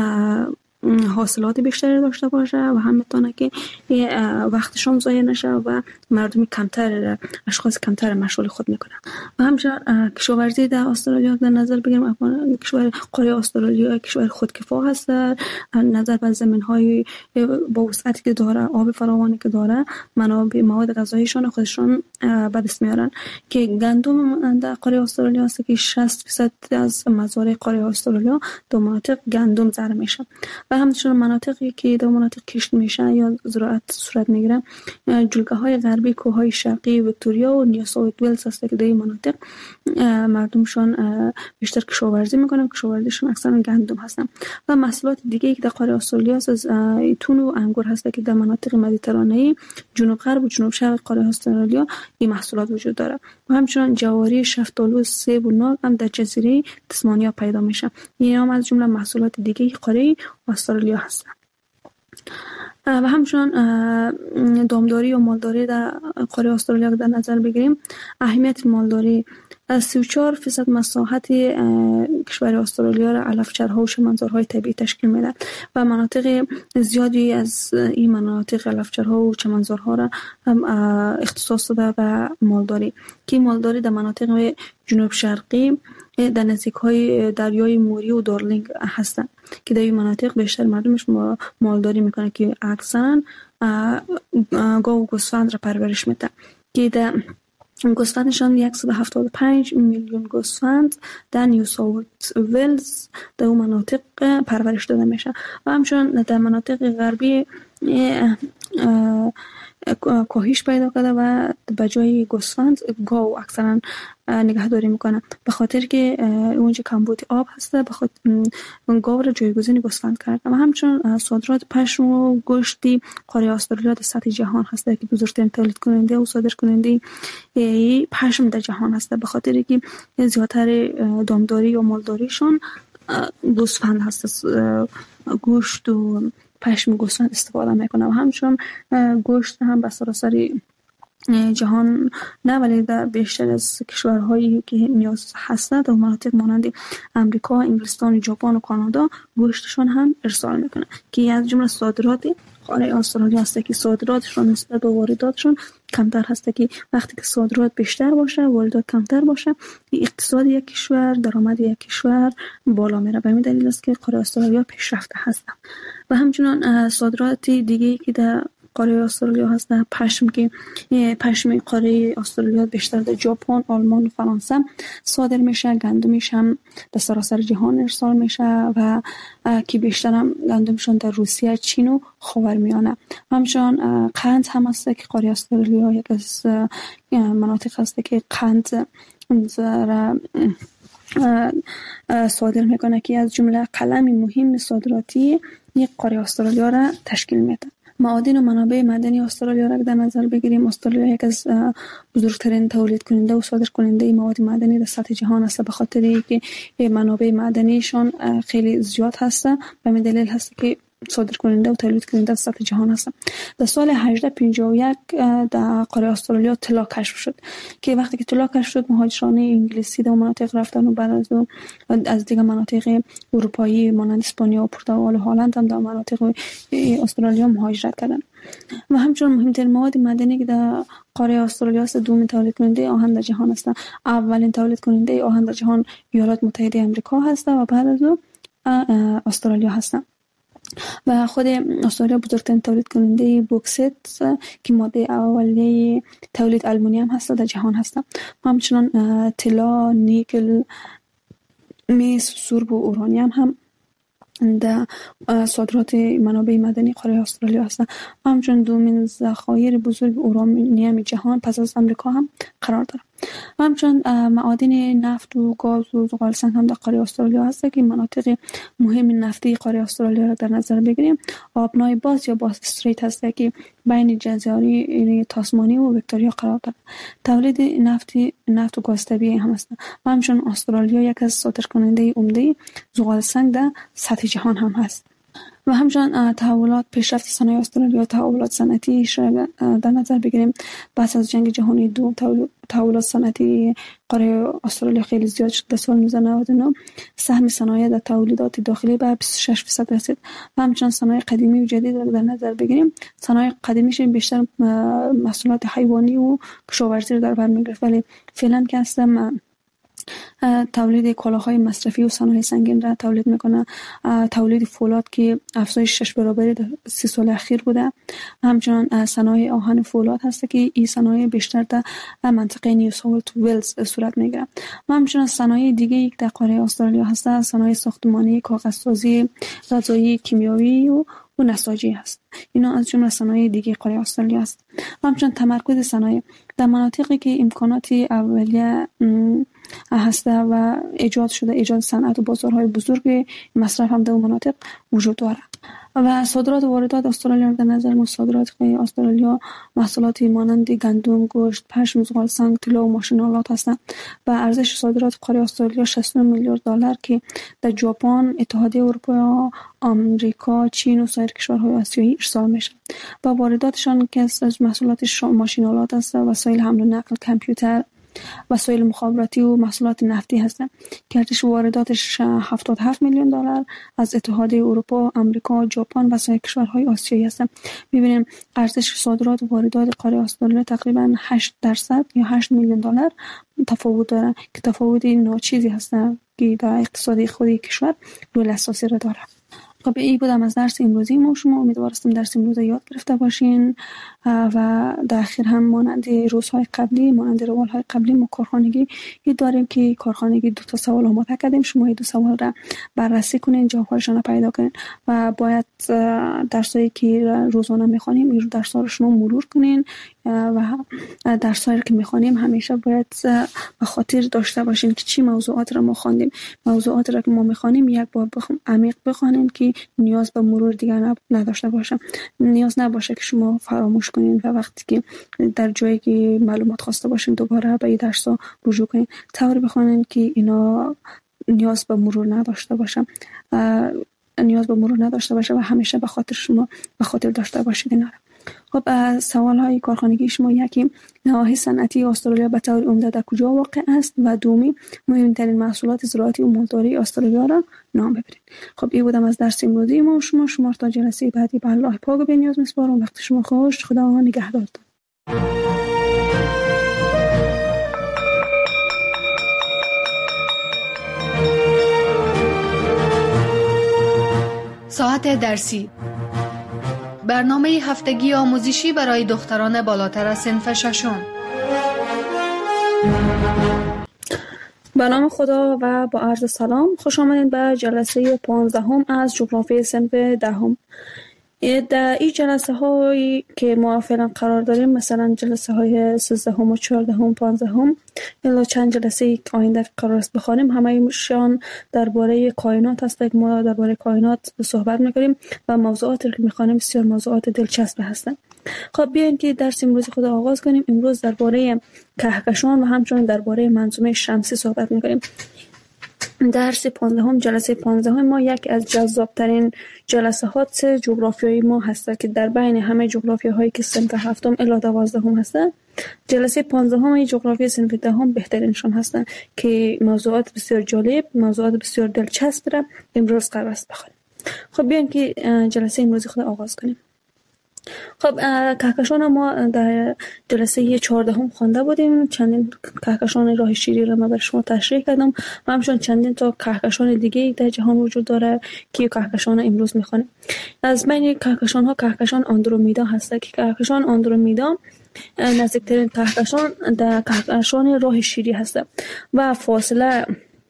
حاصلات بیشتری داشته باشه و هم میتونه که وقتشون ضایع نشه و مردم کمتر اشخاص کمتر مشغول خود میکنن. و همچنین کشاورزی در استرالیا در نظر بگیریم، کشور قاره استرالیا کشور خودکفا هست نظر به زمین‌های با وسعتی که داره، آب فراوانی که داره، منابع مواد غذاییشون خودشون به دست میارن. که گندم در قاره استرالیا است که شصت درصد از مزارع قاره استرالیا در مناطق گندم زرع میشه. و همچنین مناطقی که در مناطق کشت میشه یا زراعت صورت میگیره جلگه های غربی، کوههای شرقی ویکتوریا و نیو ساوت ولز هست که در این مناطق مردمشون بیشتر کشاورزی میکنن. کشاورزیشون اکثرا گندم هستن. و محصولات دیگه که در قاره استرالیا از تون و انگور هست که در مناطق مدیترانه‌ای جنوب غرب و جنوب شرق قاره استرالیا این محصولات وجود داره. و همچنین جواری، شفتالو، سیب و نار هم در جزیره تسمانیا پیدا میشه. این هم از جمله محصولات دیگه قاره استرالیا هستن. و همچنین دامداری و مالداری در قاره استرالیا در نظر بگیریم، اهمیت مالداری از سی و چهار درصد مساحت کشور استرالیا را علفچرها و چمنزارهای طبیعی تشکیل میده و مناطق زیادی از این مناطق علفچرها و چمنزارها را اختصاص داده به مالداری. که مالداری در مناطق جنوب شرقی در نزدیک‌های دریای موری و دارلینگ هستند که در این مناطق بیشتر مردمش مالداری میکنه که اکثرا گاو و گوسفند را پرورش میده. که در گوسفندشان صد و هفتاد و پنج میلیون گوسفند در نیو ساوت ولز در اون مناطق پرورش داده میشه. و همچنین در مناطق غربی کاهش پیدا کرده و به جای گوسفند گاو اکثرا نگهداری میکنه، به خاطر که اونجا کمبود آب هسته، به خاطر گاو را جایگزین گوسفند کرده. و همچنین صادرات پشم و گوشتی قاره استرالیا در سطح جهان هسته که بزرگترین تولید کننده و صادر کننده پشم در جهان هسته، به خاطر که زیادتر دامداری و مالداریشون گوسفند هست، گوشت و پشم گوسفند استفاده میکنه. و همچنین گوشت هم به سراسر جهان نه ولی در بیشتر از کشورهایی که نیاز هست در مناطق مانند امریکا، انگلستان، ژاپن و کانادا گوشتشون هم ارسال میکنه که از جمله صادرات قاره استرالیا هست که صادراتشون نسبت به وارداتشون کمتر هست، که وقتی که صادرات بیشتر باشه واردات کمتر باشه اقتصاد یک کشور، درآمد یک کشور بالا میره. به همین دلیل است که قاره استرالیا پیشرفته هست. و همچنین صادرات دیگه که در قاره استرالیا هست پشم، که پشم قاره استرالیا بیشتر در ژاپن، آلمان و فرانسه صادر میشه. گندمش هم در سراسر جهان ارسال میشه و که بیشتر هم گندمشون در روسیه، چین و خاورمیانه. همچنین قند هم هست که قاره استرالیا یک از مناطق هست که قند صادر میکنه که از جمله قلم مهم صادراتی یک قاره استرالیا را تشکیل میده. معادن و منابع معدنی استرالیا را در نظر بگیریم، استرالیا یک از بزرگترین تولید کننده و صادر کننده مواد معدنی در سطح جهان است، به خاطر اینکه منابع معدنیشون خیلی زیاد هست. به همین دلیل هست که صادر کننده و تولید کننده در سطح جهان هست. در سال هجده پنجاه و یک در قاره استرالیا طلا کشف شد که وقتی که طلا کشف شد مهاجران انگلیسی در مناطق رفتن و بعد از از دیگر مناطق اروپایی مانند اسپانیا و پرتغال و هلند هم در مناطق استرالیا مهاجرت کردند. و همچنین مهمترین مواد معدنی که در قاره استرالیا است دومین تولید کننده آهن در جهان است. اولین تولید کننده آهن در جهان ایالات متحده آمریکا هست و بعد از اون استرالیا هست. و خود استرالیا بزرگترین تولید کننده بوکسیت که ماده اولیه تولید آلومینیوم هست در جهان هست. همچنین طلا، نیکل، مس، سرب و اورانیوم هم در صادرات منابع معدنی قاره استرالیا هست. همچنین دومین ذخایر بزرگ اورانیوم جهان پس از امریکا هم قرار داره. همچنین معادن نفت و گاز و زغال سنگ هم در قاره استرالیا هست که مناطق مهم نفتی قاره استرالیا را در نظر بگیریم. آبنای باز یا باز استریت هست که بین جزایر تاسمانی و ویکتوریا قرار داره. تولید نفتی نفت و گاز طبیعی هم هست. و همچنین استرالیا یک از صادرکننده عمده زغال سنگ در سطح جهان هم هست. و همچنین تحولات پیشرفت صنایع استرالیا، تحولات صنعتی در نظر بگیریم. پس از جنگ جهانی دوم تحولات صنعتی قاره استرالیا خیلی زیاد شد. در سال نوزده نود و نه سهم صنایع در تولیدات داخلی به بیست و شش درصد رسید. و همچنین صنایع قدیمی و جدید را در نظر بگیریم. صنایع قدیمیش بیشتر محصولات حیوانی و کشاورزی را در بر می‌گرفت، ولی فعلا که هستم تولید کالاهای مصرفی و صنایع سنگین را تولید میکنه. تولید فولاد که افزایش شش برابری در سی سال اخیر بوده. همچنین صنایع آهن فولاد هست که این صنایع بیشتر در منطقه نیو ساوت ویلز صورت میگیره. و همچنین صنایع دیگه در قاره استرالیا هست، صنایع ساختمانی، کاغذسازی، غذایی، کیمیاوی و و نساجی هست. اینا از جمله صنایع دیگه قاره استرالیا است. همچنین تمرکز صنایع در مناطقی که امکانات اولیه هست و ایجاد شده، ایجاد صنعت و بازارهای بزرگ مصرف هم در مناطق وجود داره. و صادرات و واردات استرالیا در نظر ما صادرات استرالیا محصولاتی مانند گندم، گوشت، پشم، زغال سنگ، طلا و ماشین‌آلات هستند. و ارزش صادرات قاره استرالیا شصت و نه میلیارد دلار که در ژاپن، اتحادیه اروپا، آمریکا، چین و سایر کشورهای آسیایی ارسال میشه. و وارداتشان که از محصولات ماشین‌آلات است، وسایل حمل و نقل، کامپیوتر، وسایل مخابراتی و محصولات نفتی هستند که ارزش وارداتش هفتاد و هفت میلیون دلار از اتحادیه اروپا، آمریکا، ژاپن و سایر کشورهای آسیایی هستند. می‌بینیم ارزش صادرات و واردات قاره استرالیا تقریباً هشت درصد یا هشت میلیون دلار تفاوت داره که تفاوت ناچیزی هست که در اقتصاد خود کشور رول اساسی را داره. خب این بودم از درس امروزی ما. شما امیدوارستم درس امروز یاد گرفته باشین و در اخیر هم مانند روزهای قبلی، مانند روالهای قبلی ما کارخانگی داریم که کارخانگی دو تا سوال آماده کردیم. شما این دو سوال را بررسی کنین، جوابشون را پیدا کنین و باید درسایی که روزانه میخوانیم این درس‌ها رو شما مرور کنین و درسایی که میخوانیم همیشه باید به خاطر داشته باشین که چی موضوعات را ما خواندیم. موضوعات را که ما میخوانیم یک بار بخوام عمیق بخوانیم که نیاز به مرور دیگر نداشته باشه، نیاز نباشه که شما فراموش کنین و وقتی که در جایی که معلومات خواسته باشین دوباره به این درس‌ها رجوع کنین. طوری بخوانین که اینا نیاز به مرور نداشته باشه نیاز به مرور نداشته باشه و همیشه به خاطر شما به خاطر داشته باشید اینا. خب سوال های کارخانگی شما: یکی، نواحی صنعتی استرالیا به طور عمده در کجا واقع است؟ و دومی، مهمترین محصولات زراعتی و مالداری استرالیا را نام ببرید. خب این بودم از درس امروزی ما. شما شما تا جلسه بعدی به الله پاک و بی‌نیاز میسپارم. وقت شما خوش. خدا نگهدارتون. ساعت درسی، برنامه هفتگی آموزشی برای دختران بالاتر از صنف ششم. به نام خدا و با عرض سلام، خوش آمدید به جلسه پانزدهم از جغرافی صنف دهم. در این جلسه هایی که ما فعلا قرار داریم، مثلا جلسه های سیزدهم و چهاردهم و پانزدهم الا چند جلسه که آینده قرار است بخوانیم، همه شان درباره کائنات هست که ما درباره کائنات صحبت میکنیم و موضوعاتی که میخوانیم بسیار موضوعات دلچسب هستند. خب بیاین که درس امروز خود آغاز کنیم. امروز درباره کهکشان و همچنین درباره منظومه شمسی صحبت میکنیم. درس پانزدهم، جلسه پانزدهم ما یک از جذابترین جلسات جغرافیایی ما هست که در بین همه جغرافی هایی که صنف هفتم الی دوازدهم هستند، جلسه پانزدهم جغرافی صنف دهم بهترینشان هستند که موضوعات بسیار جالب، موضوعات بسیار دلچسب را امروز قرار است بخوانیم. خب بیاین که جلسه امروز خود آغاز کنیم. خب کهکشان ما در جلسه چهاردهم خوانده بودیم. چندین کهکشان راه شیری را من بر شما تشریح کردم و همچنین چندین تا کهکشان دیگه در جهان وجود داره که کهکشان امروز میخوانیم. از بین کهکشان ها کهکشان آندرومیدا هست که کهکشان آندرومیدا نزدیکترین کهکشان در کهکشان راه شیری هست و فاصله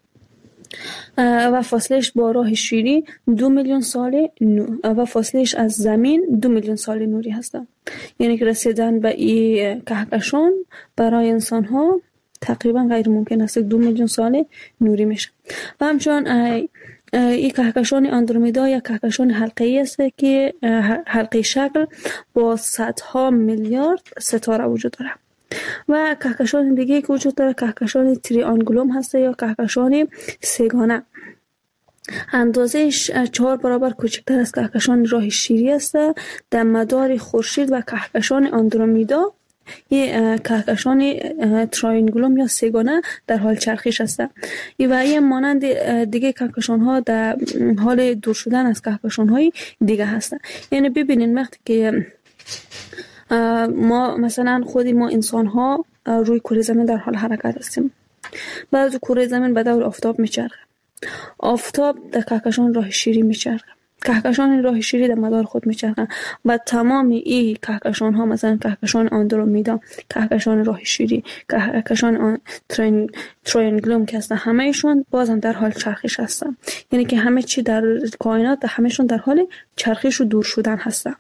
و فاصلهش با راه شیری دو میلیون سال و فاصلهش از زمین دو میلیون سال نوری هست. یعنی که رسیدن به این کهکشان برای انسان ها تقریبا غیر ممکن است. دو میلیون سال نوری میشه. و همچنان این کهکشان آندرومیدا یک کهکشان حلقه‌ای است که حلقه شکل با صدها میلیارد ستاره وجود داره. و کهکشان دیگه که وجود داره کهکشان تریانگولوم هست یا کهکشان سه‌گانه. اندازهش چهار برابر کوچکتر از کهکشان راه شیری است. در مدار خورشید و کهکشان آندرومیدا یه کهکشان تریانگولوم یا سه‌گانه در حال چرخش است. و این مانند دیگه کهکشان ها در حال دور شدن از کهکشان های دیگه هستند. یعنی ببینین وقتی که ما مثلا خودی ما انسان ها روی کره زمین در حال حرکت هستیم، بعد کره زمین به دور آفتاب میچرخه، آفتاب در کهکشان راه شیری میچرخه، کهکشان راه شیری در مدار خود میچرخه و تمام این کهکشان ها مثلا کهکشان آندرومیدا، کهکشان راه شیری، کهکشان ترین تریانگولوم که هستن، همه ایشون بازم در حال چرخش هستن. یعنی که همه چی در کائنات همهشون در حال چرخش و دور شدن هستن.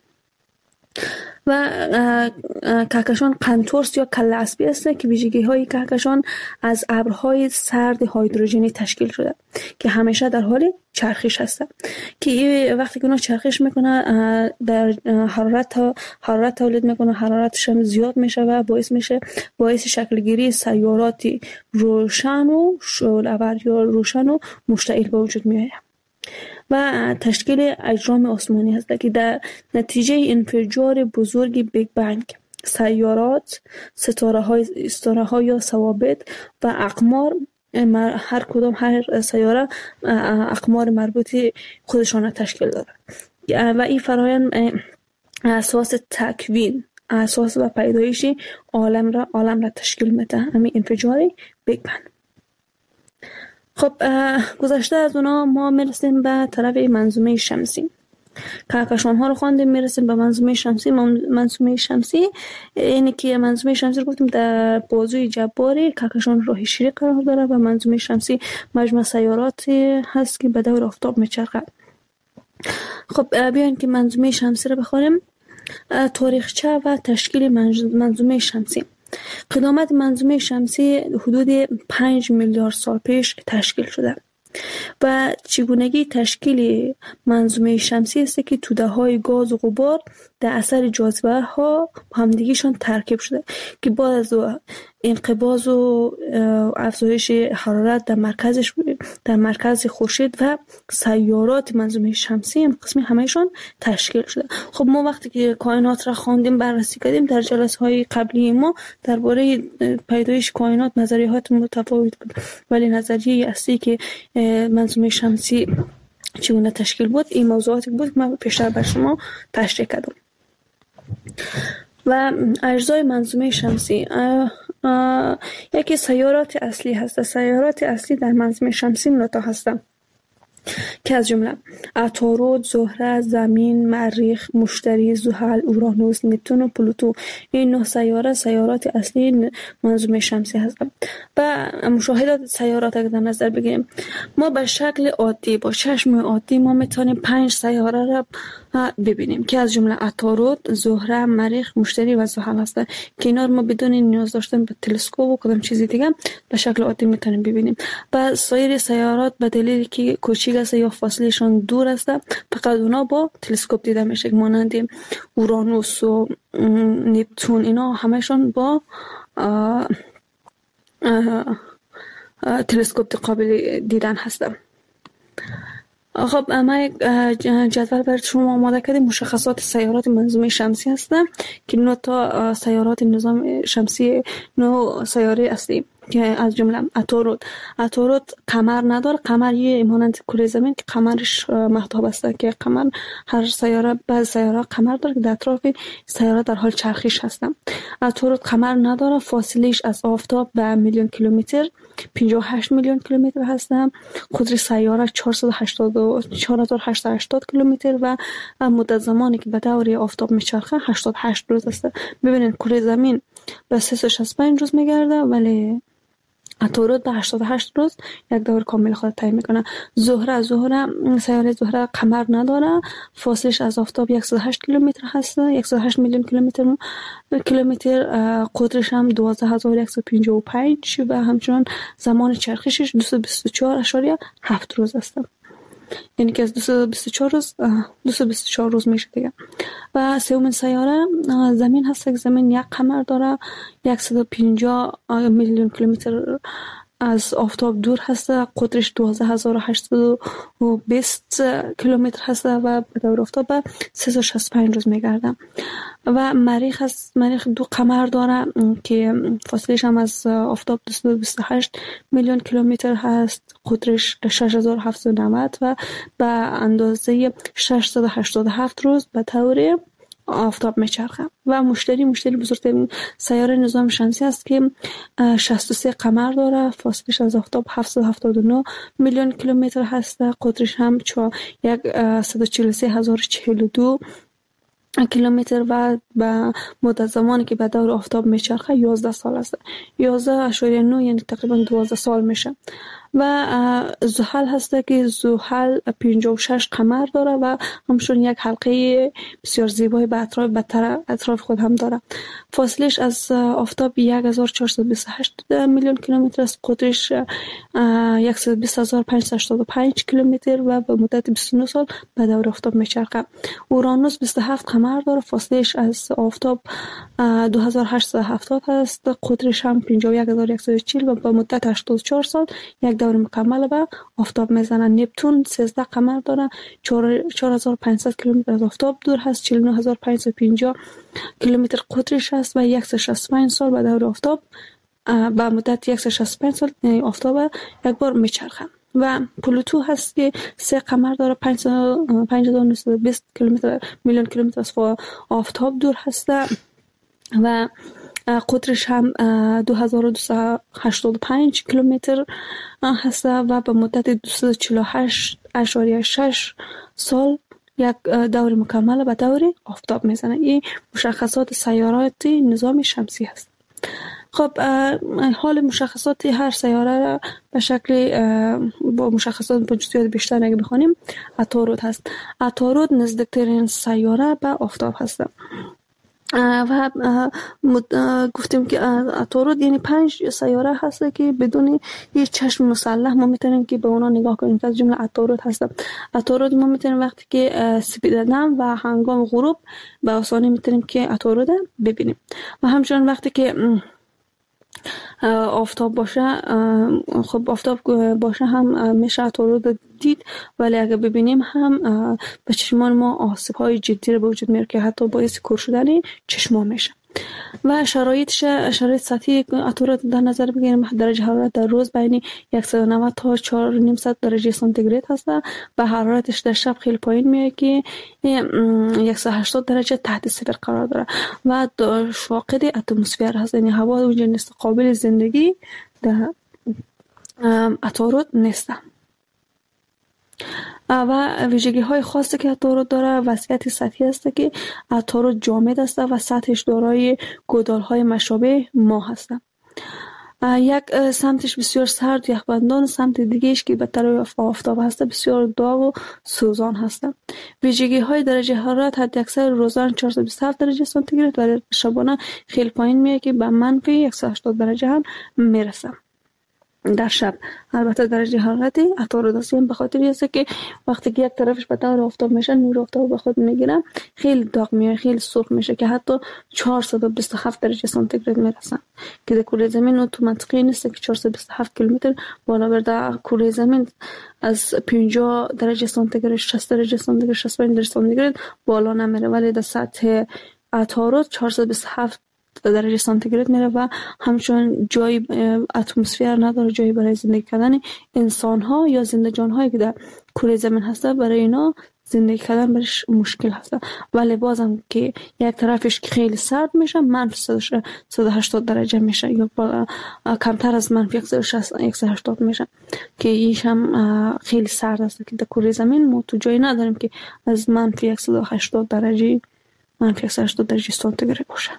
و کهکشان قنتورس یا کله اسبی است که ویژگی های کهکشان از ابرهای سرد هیدروژنی تشکیل شده که همیشه در حال چرخش هست که وقتی که اونها چرخش میکنه در حرارت حرارت تولید میکنه، حرارتش هم زیاد میشه و باعث میشه باعث شکلگیری سیارات روشن و شعله‌ور یا روشن و مشتعل به وجود میآید و تشکیل اجرام آسمانی هست که در نتیجه انفجار بزرگ بیگ بنگ سیارات، ستاره‌های ستاره‌ها یا ثوابت و اقمار، هر کدام هر سیاره اقمار مربوطی خودشان تشکیل داره و این فرایند اساس تکوین، اساس و پیدایش عالم را عالم را تشکیل میده، همین انفجار بیگ بنگ. خب گذشته از اونا ما میرسیم به طرف منظومه شمسی. کهکشان ها رو خواندیم، میرسیم به منظومه شمسی. منظومه شمسی اینه که منظومه شمسی رو گفتیم در بازوی جباری کهکشان راه شیری قرار داره و منظومه شمسی مجموعه سیاراتی هست که به دور آفتاب میچرخه. خب بیاین که منظومه شمسی رو بخونیم. تاریخچه و تشکیل منظومه شمسی. قدامت منظومه شمسی حدود پنج میلیارد سال پیش تشکیل شده و چگونگی تشکیل منظومه شمسی است که توده های گاز و غبار در اثر جاذبه ها همدیگیشان ترکیب شده که بعد از انقباض و افزایش حرارت در مرکزش در مرکز خورشید و سیارات منظومه شمسی هم قسمی همهشان تشکیل شده. خب ما وقتی که کائنات را خواندیم، بررسی کردیم در جلسه های قبلی ما درباره پیدایش کائنات نظریات متفاوت بود، ولی نظریه اصلی که منظومه شمسی چگونه تشکیل بود این موضوعاتی بود که من پیشتر بر شما تشریح کردم. و اجزای منظومه شمسی آه آه یکی سیارات اصلی هست. سیارات اصلی در منظومه شمسی نه تا هستند که از جمله عطارد، زهره، زمین، مریخ، مشتری، زحل، اورانوس، نپتون و پلوتو. این نه سیاره سیارات اصلی منظومه شمسی هستند. و مشاهدات سیارات اگر در نظر بگیریم، ما به شکل عادی با چشم عادی ما میتونیم پنج سیاره را ببینیم که از جمله عطارد، زهره، مریخ، مشتری و زحل هستند که اینا رو ما بدون نیاز داشتن به تلسکوپ و کدام چیزی دیگه به شکل عادی میتونیم ببینیم. و سایر سیارات به دلیلی که کوچیک است یا فاصلهشان دور است فقط اونا با تلسکوپ دیده میشه، مانند اورانوس و نپتون. اینا همشون با آه آه آه تلسکوپ قابل دیدن هستند. خب ما جدول برای شما آماده کردیم. مشخصات سیارات منظومه شمسی هستند که نه تا سیارات نظام شمسی، نه سیاره اصلی که از جمله عطارد. عطارد قمر نداره. قمر یه مانند کره زمین که قمرش محتاب است که قمر هر سیاره بعض سیاره قمر داره که در اطراف سیاره در حال چرخش هستند. عطارد قمر نداره. فاصلهش از آفتاب به میلیون کیلومتر پنجاه و هشت میلیون کیلومتر هستند. قطر سیاره چهارصد و چهار هزار و هشتصد و هشتاد کیلومتر و مدت زمانی که به دور آفتاب میچرخه هشتاد و هشت روز است. ببینید کره زمین به سیصد و شصت و پنج روز میگرده ولی عطارد به هشتاد و هشت روز یک دور کامل خود طی میکنه. زهره زهره سیاره زهره قمر نداره. فاصلش از آفتاب صد و هشت کیلومتر هست، صد و هشت میلیون کیلومتر کیلومتر. قطرش هم دوازده هزار و صد و پنجاه و پنج و همچنان زمان چرخشش دویست و بیست و چهار اشاریه هفت روز است. یعنی که از دویست و بیست و چهار روز دویست و بیست و چهار روز میشه دیگه. و سومین سیاره زمین هست که زمین یک قمر داره، صد و پنجاه میلیون کیلومتر از آفتاب دور هست. قطرش دوازده هزار و هشتصد و بیست کیلومتر هست و به دور آفتاب به سیصد و شصت و پنج روز میگرده. و مریخ هست. مریخ دو قمر داره که فاصلهش هم از آفتاب دویست و بیست و هشت میلیون کیلومتر هست. قطرش شش هزار و هفتصد و نود و به اندازه ششصد و هشتاد و هفت روز به طور آفتاب میچرخه. و مشتری مشتری بزرگترین سیاره نظام شمسی است که شصت و سه قمر داره. فاصلش از آفتاب هفتصد و هفتاد و نه میلیون کیلومتر هست. قطرش هم صد و چهل و سه هزار و چهل و دو کیلومتر و به مدت زمانی که به دور آفتاب میچرخه یازده سال است. یازده اشاریه نه یعنی تقریبا دوازده سال میشه. و زحل هسته که زحل پنجاه و شش قمر داره و همچنین یک حلقه بسیار زیبای به اطراف به اطراف خود هم داره. فاصلش از آفتاب هزار و چهارصد و بیست و هشت میلیون کیلومتر است. قطرش صد و بیست هزار و پانصد و هشتاد و پنج کیلومتر و به مدت بیست و نه سال به دور آفتاب میچرخه. اورانوس بیست و هفت قمر داره. فاصلش از آفتاب دو هزار و هشتصد و هفتاد است. قطرش هم پنجاه و یک هزار و صد و چهل و به مدت هشتاد و چهار سال یک دور مکمل به آفتاب میزنه. نپتون سیزده قمر داره. چهار هزار و پانصد کیلومتر از آفتاب دور هست. چهل و نه هزار و پانصد و پنجاه کیلومتر قطرش است و صد و شصت و پنج سال به دور آفتاب به مدت صد و شصت و پنج سال آفتاب یک بار میچرخه. و پلوتو هست که سه قمر داره. پنج هزار و نهصد و بیست کیلومتر میلیون کیلومتر از آفتاب دور هست و قطرش هم دو هزار و دویست و هشتاد و پنج کیلومتر هست و به مدت دویست و چهل و هشت اشاریه شش سال یک دور مکمل به دور آفتاب میزنه. این مشخصات سیارات نظام شمسی هست. خب حال مشخصات هر سیاره را به شکل با مشخصات با جزئیات بیشتر اگه بخونیم، عطارد هست. عطارد نزدیکترین سیاره به آفتاب هست و گفتیم که عطارد یعنی پنج سیاره هست که بدون هیچ چشم مسلح ما میتونیم که به اونا نگاه کنیم که از جمله عطارد هست. عطارد ما میتونیم وقتی که سپیددم و هنگام غروب به آسانی میتونیم که عطارد ببینیم و همچنین وقتی که آفتاب باشه، خب آفتاب باشه هم میشه عطارد دید، ولی اگه ببینیم هم به چشمان ما آسیب های جدی رو به وجود میاره که حتی باعث کور شدن چشمان میشه. و شرایطش شرایط سطحی عطارد در نظر بگیریم، درجه حرارت در روز بین صد و نود تا چهار و نیم صد درجه سانتیگراد هست و حرارتش در شب خیلی پایین میاد که صد و هشتاد درجه تحت صفر قرار داره و فاقد اتمسفر هست، یعنی هوا اونجا نیست، قابل زندگی در عطارد نیست. و ویژگی های خاصی که عطارد داره وضعیت سطحی است که عطارد جامد است و سطحش دارای گودال های مشابه ماه هست. یک سمتش بسیار سرد یخبندان، سمت دیگهش که به طرف آفتاب هست بسیار داغ و سوزان هست. ویژگی های درجه حرارت حد اکثر روزانه چهارصد و بیست و هفت درجه سانتیگراد و شبانه خیلی پایین میاد که به منفی صد و هشتاد درجه هم میرسه در شب. البته درجه حرارت عطارد است به خاطر است که وقتی که یک طرفش به طور آفتاب میشه، نور آفتاب به خود میگیره، خیلی داغ میشه، خیلی سرخ میشه که حتی چهارصد و بیست و هفت درجه سانتیگراد میرسه که در کره زمین اون تو منطقه نیست که چهارصد و بیست و هفت کیلومتر بالا بر در کره زمین از پنجاه درجه سانتیگراد شصت درجه سانتیگراد شصت و پنج درجه سانتیگراد بالا نمیره، ولی در سطح عطارد چهارصد و بیست و هفت درجه سانتیگراد میره و همچنین جای اتمسفر نداره، جایی برای زندگی کردن انسان ها یا زنده جان هایی که در کره زمین هسته برای اینا زندگی کردن برش مشکل هسته. ولی بازم که یک طرفش که خیلی سرد میشه منفی صد و هشتاد درجه میشه یا کمتر از منفی صد و هشتاد میشه که ایش هم خیلی سرد است که در کره زمین ما تو جایی نداریم که از منفی صد و هشتاد درجه منفی صد و هشتاد درجه سانتیگراد باشه.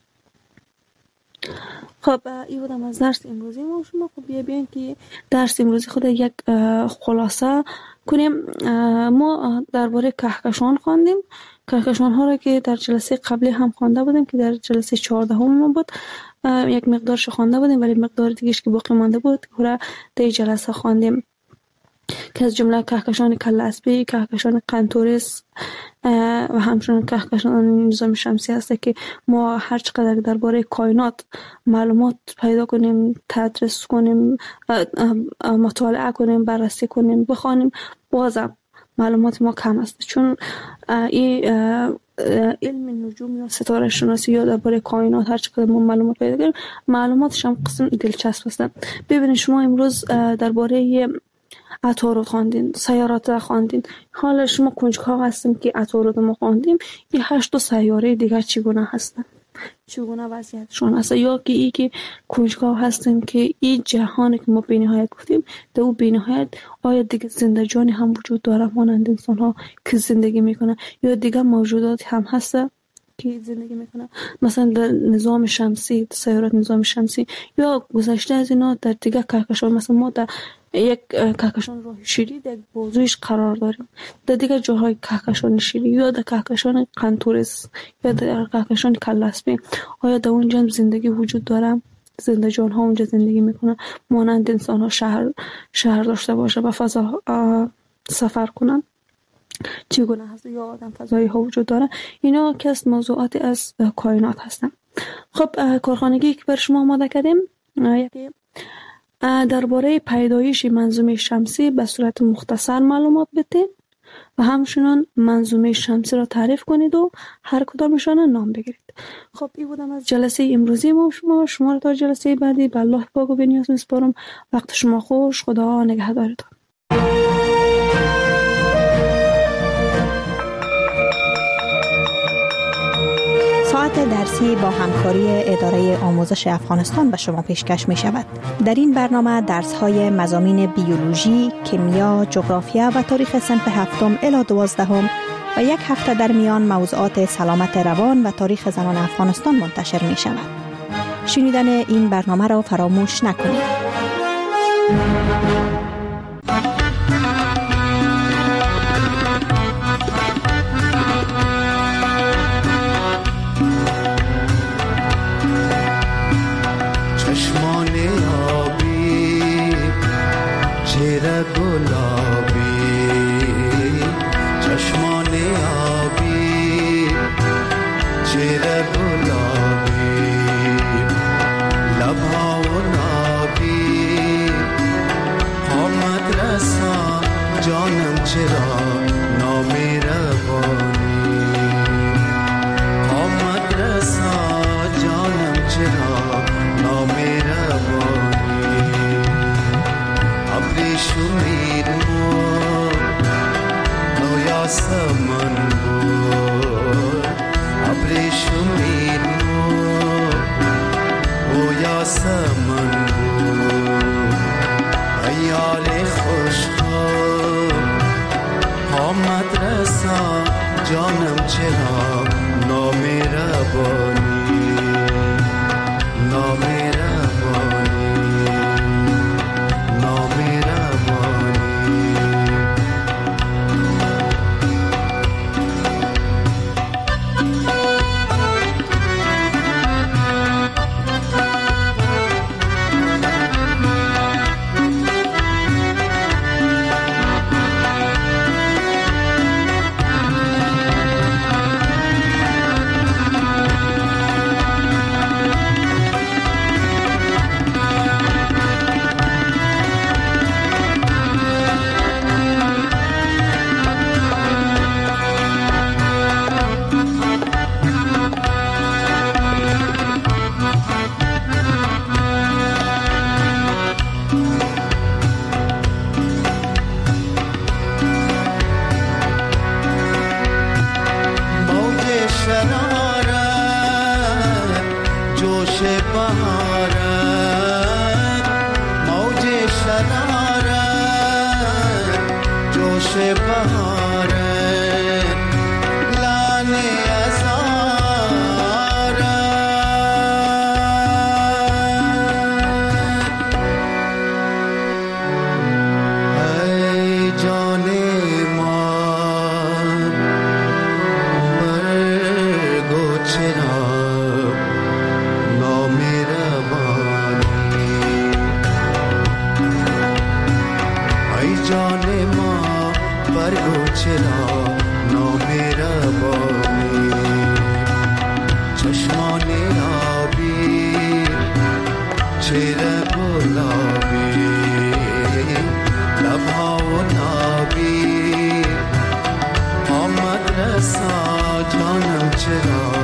خب این بودم از درس امروزی ما. شما خب بیا بیان که درس امروزی خود یک خلاصه کنیم. ما درباره کهکشان خواندیم، کهکشان ها را که در جلسه قبلی هم خوانده بودیم که در جلسه چهارده هم بود، یک مقدارش خوانده بودیم ولی مقدار دیگهش که باقی مانده بود که در جلسه خواندیم که از جمله کهکشان کله اسبی، کهکشان قنتورس و همچنین کهکشان نظام شمسی هست که ما هر چقدر درباره کائنات معلومات پیدا کنیم، تدریس کنیم، مطالعه کنیم، بررسی کنیم، بخوانیم، بازم معلومات ما کم است، چون این علم نجوم یا ستاره شناسی یا درباره کائنات هر چقدر ما معلومات پیدا کنیم معلوماتش هم قسم دلچسب است. ببینید شما امروز درباره عطارد خواندین، سیارات خواندین، حالا شما کنجکاو هستیم که عطارد ما خواندیم این هشت سیاره دیگر چگونه هستن، چگونه وضعیتشون است، یا که ای که کنجکاو هستیم که این جهانی که ما بی نهایت گفتیم در او بی نهایت آیا دیگه زنده جانی هم وجود داره مانند انسان ها که زندگی میکنه یا دیگه موجودات هم هست که زندگی میکنه، مثلا در نظام شمسی، سیارات نظام شمسی یا گذشته از اینا در دیگه کهکشان، مثلا ما در یک کهکشان راه شیری در بازویش قرار داریم، در دیگه جاهای کهکشان شیری یا در کهکشان قنتورس یا در کهکشان کله اسبی، آیا در اونجا زندگی وجود داره، زنده جان ها اونجا زندگی میکنن مانند انسان ها شهر شهر داشته باشه و فضا سفر کنن، چگونه هست یا آدم فضایی ها وجود داره. اینا که از موضوعات از کائنات هستن. خب کارخانگی که بر شما آماده کردیم یکی درباره پیدایش منظومه شمسی به صورت مختصر معلومات بدید و همچنین منظومه شمسی را تعریف کنید و هر کدامشان نام بگیرید. خب این بودم از جلسه امروزی ما شما شما را تا جلسه بعدی به الله پاک و بنیاز میسپارم. وقت شما خوش، خدا نگهدارتان. ساعت درسی با همکاری اداره آموزش افغانستان به شما پیشکش می شود. در این برنامه درس های مضامین بیولوژی، کیمیا، جغرافیا و تاریخ صنف هفتم الی دوازدهم و یک هفته در میان موضوعات سلامت روان و تاریخ زنان افغانستان منتشر می شود. شنیدن این برنامه را فراموش نکنید. جانم چرا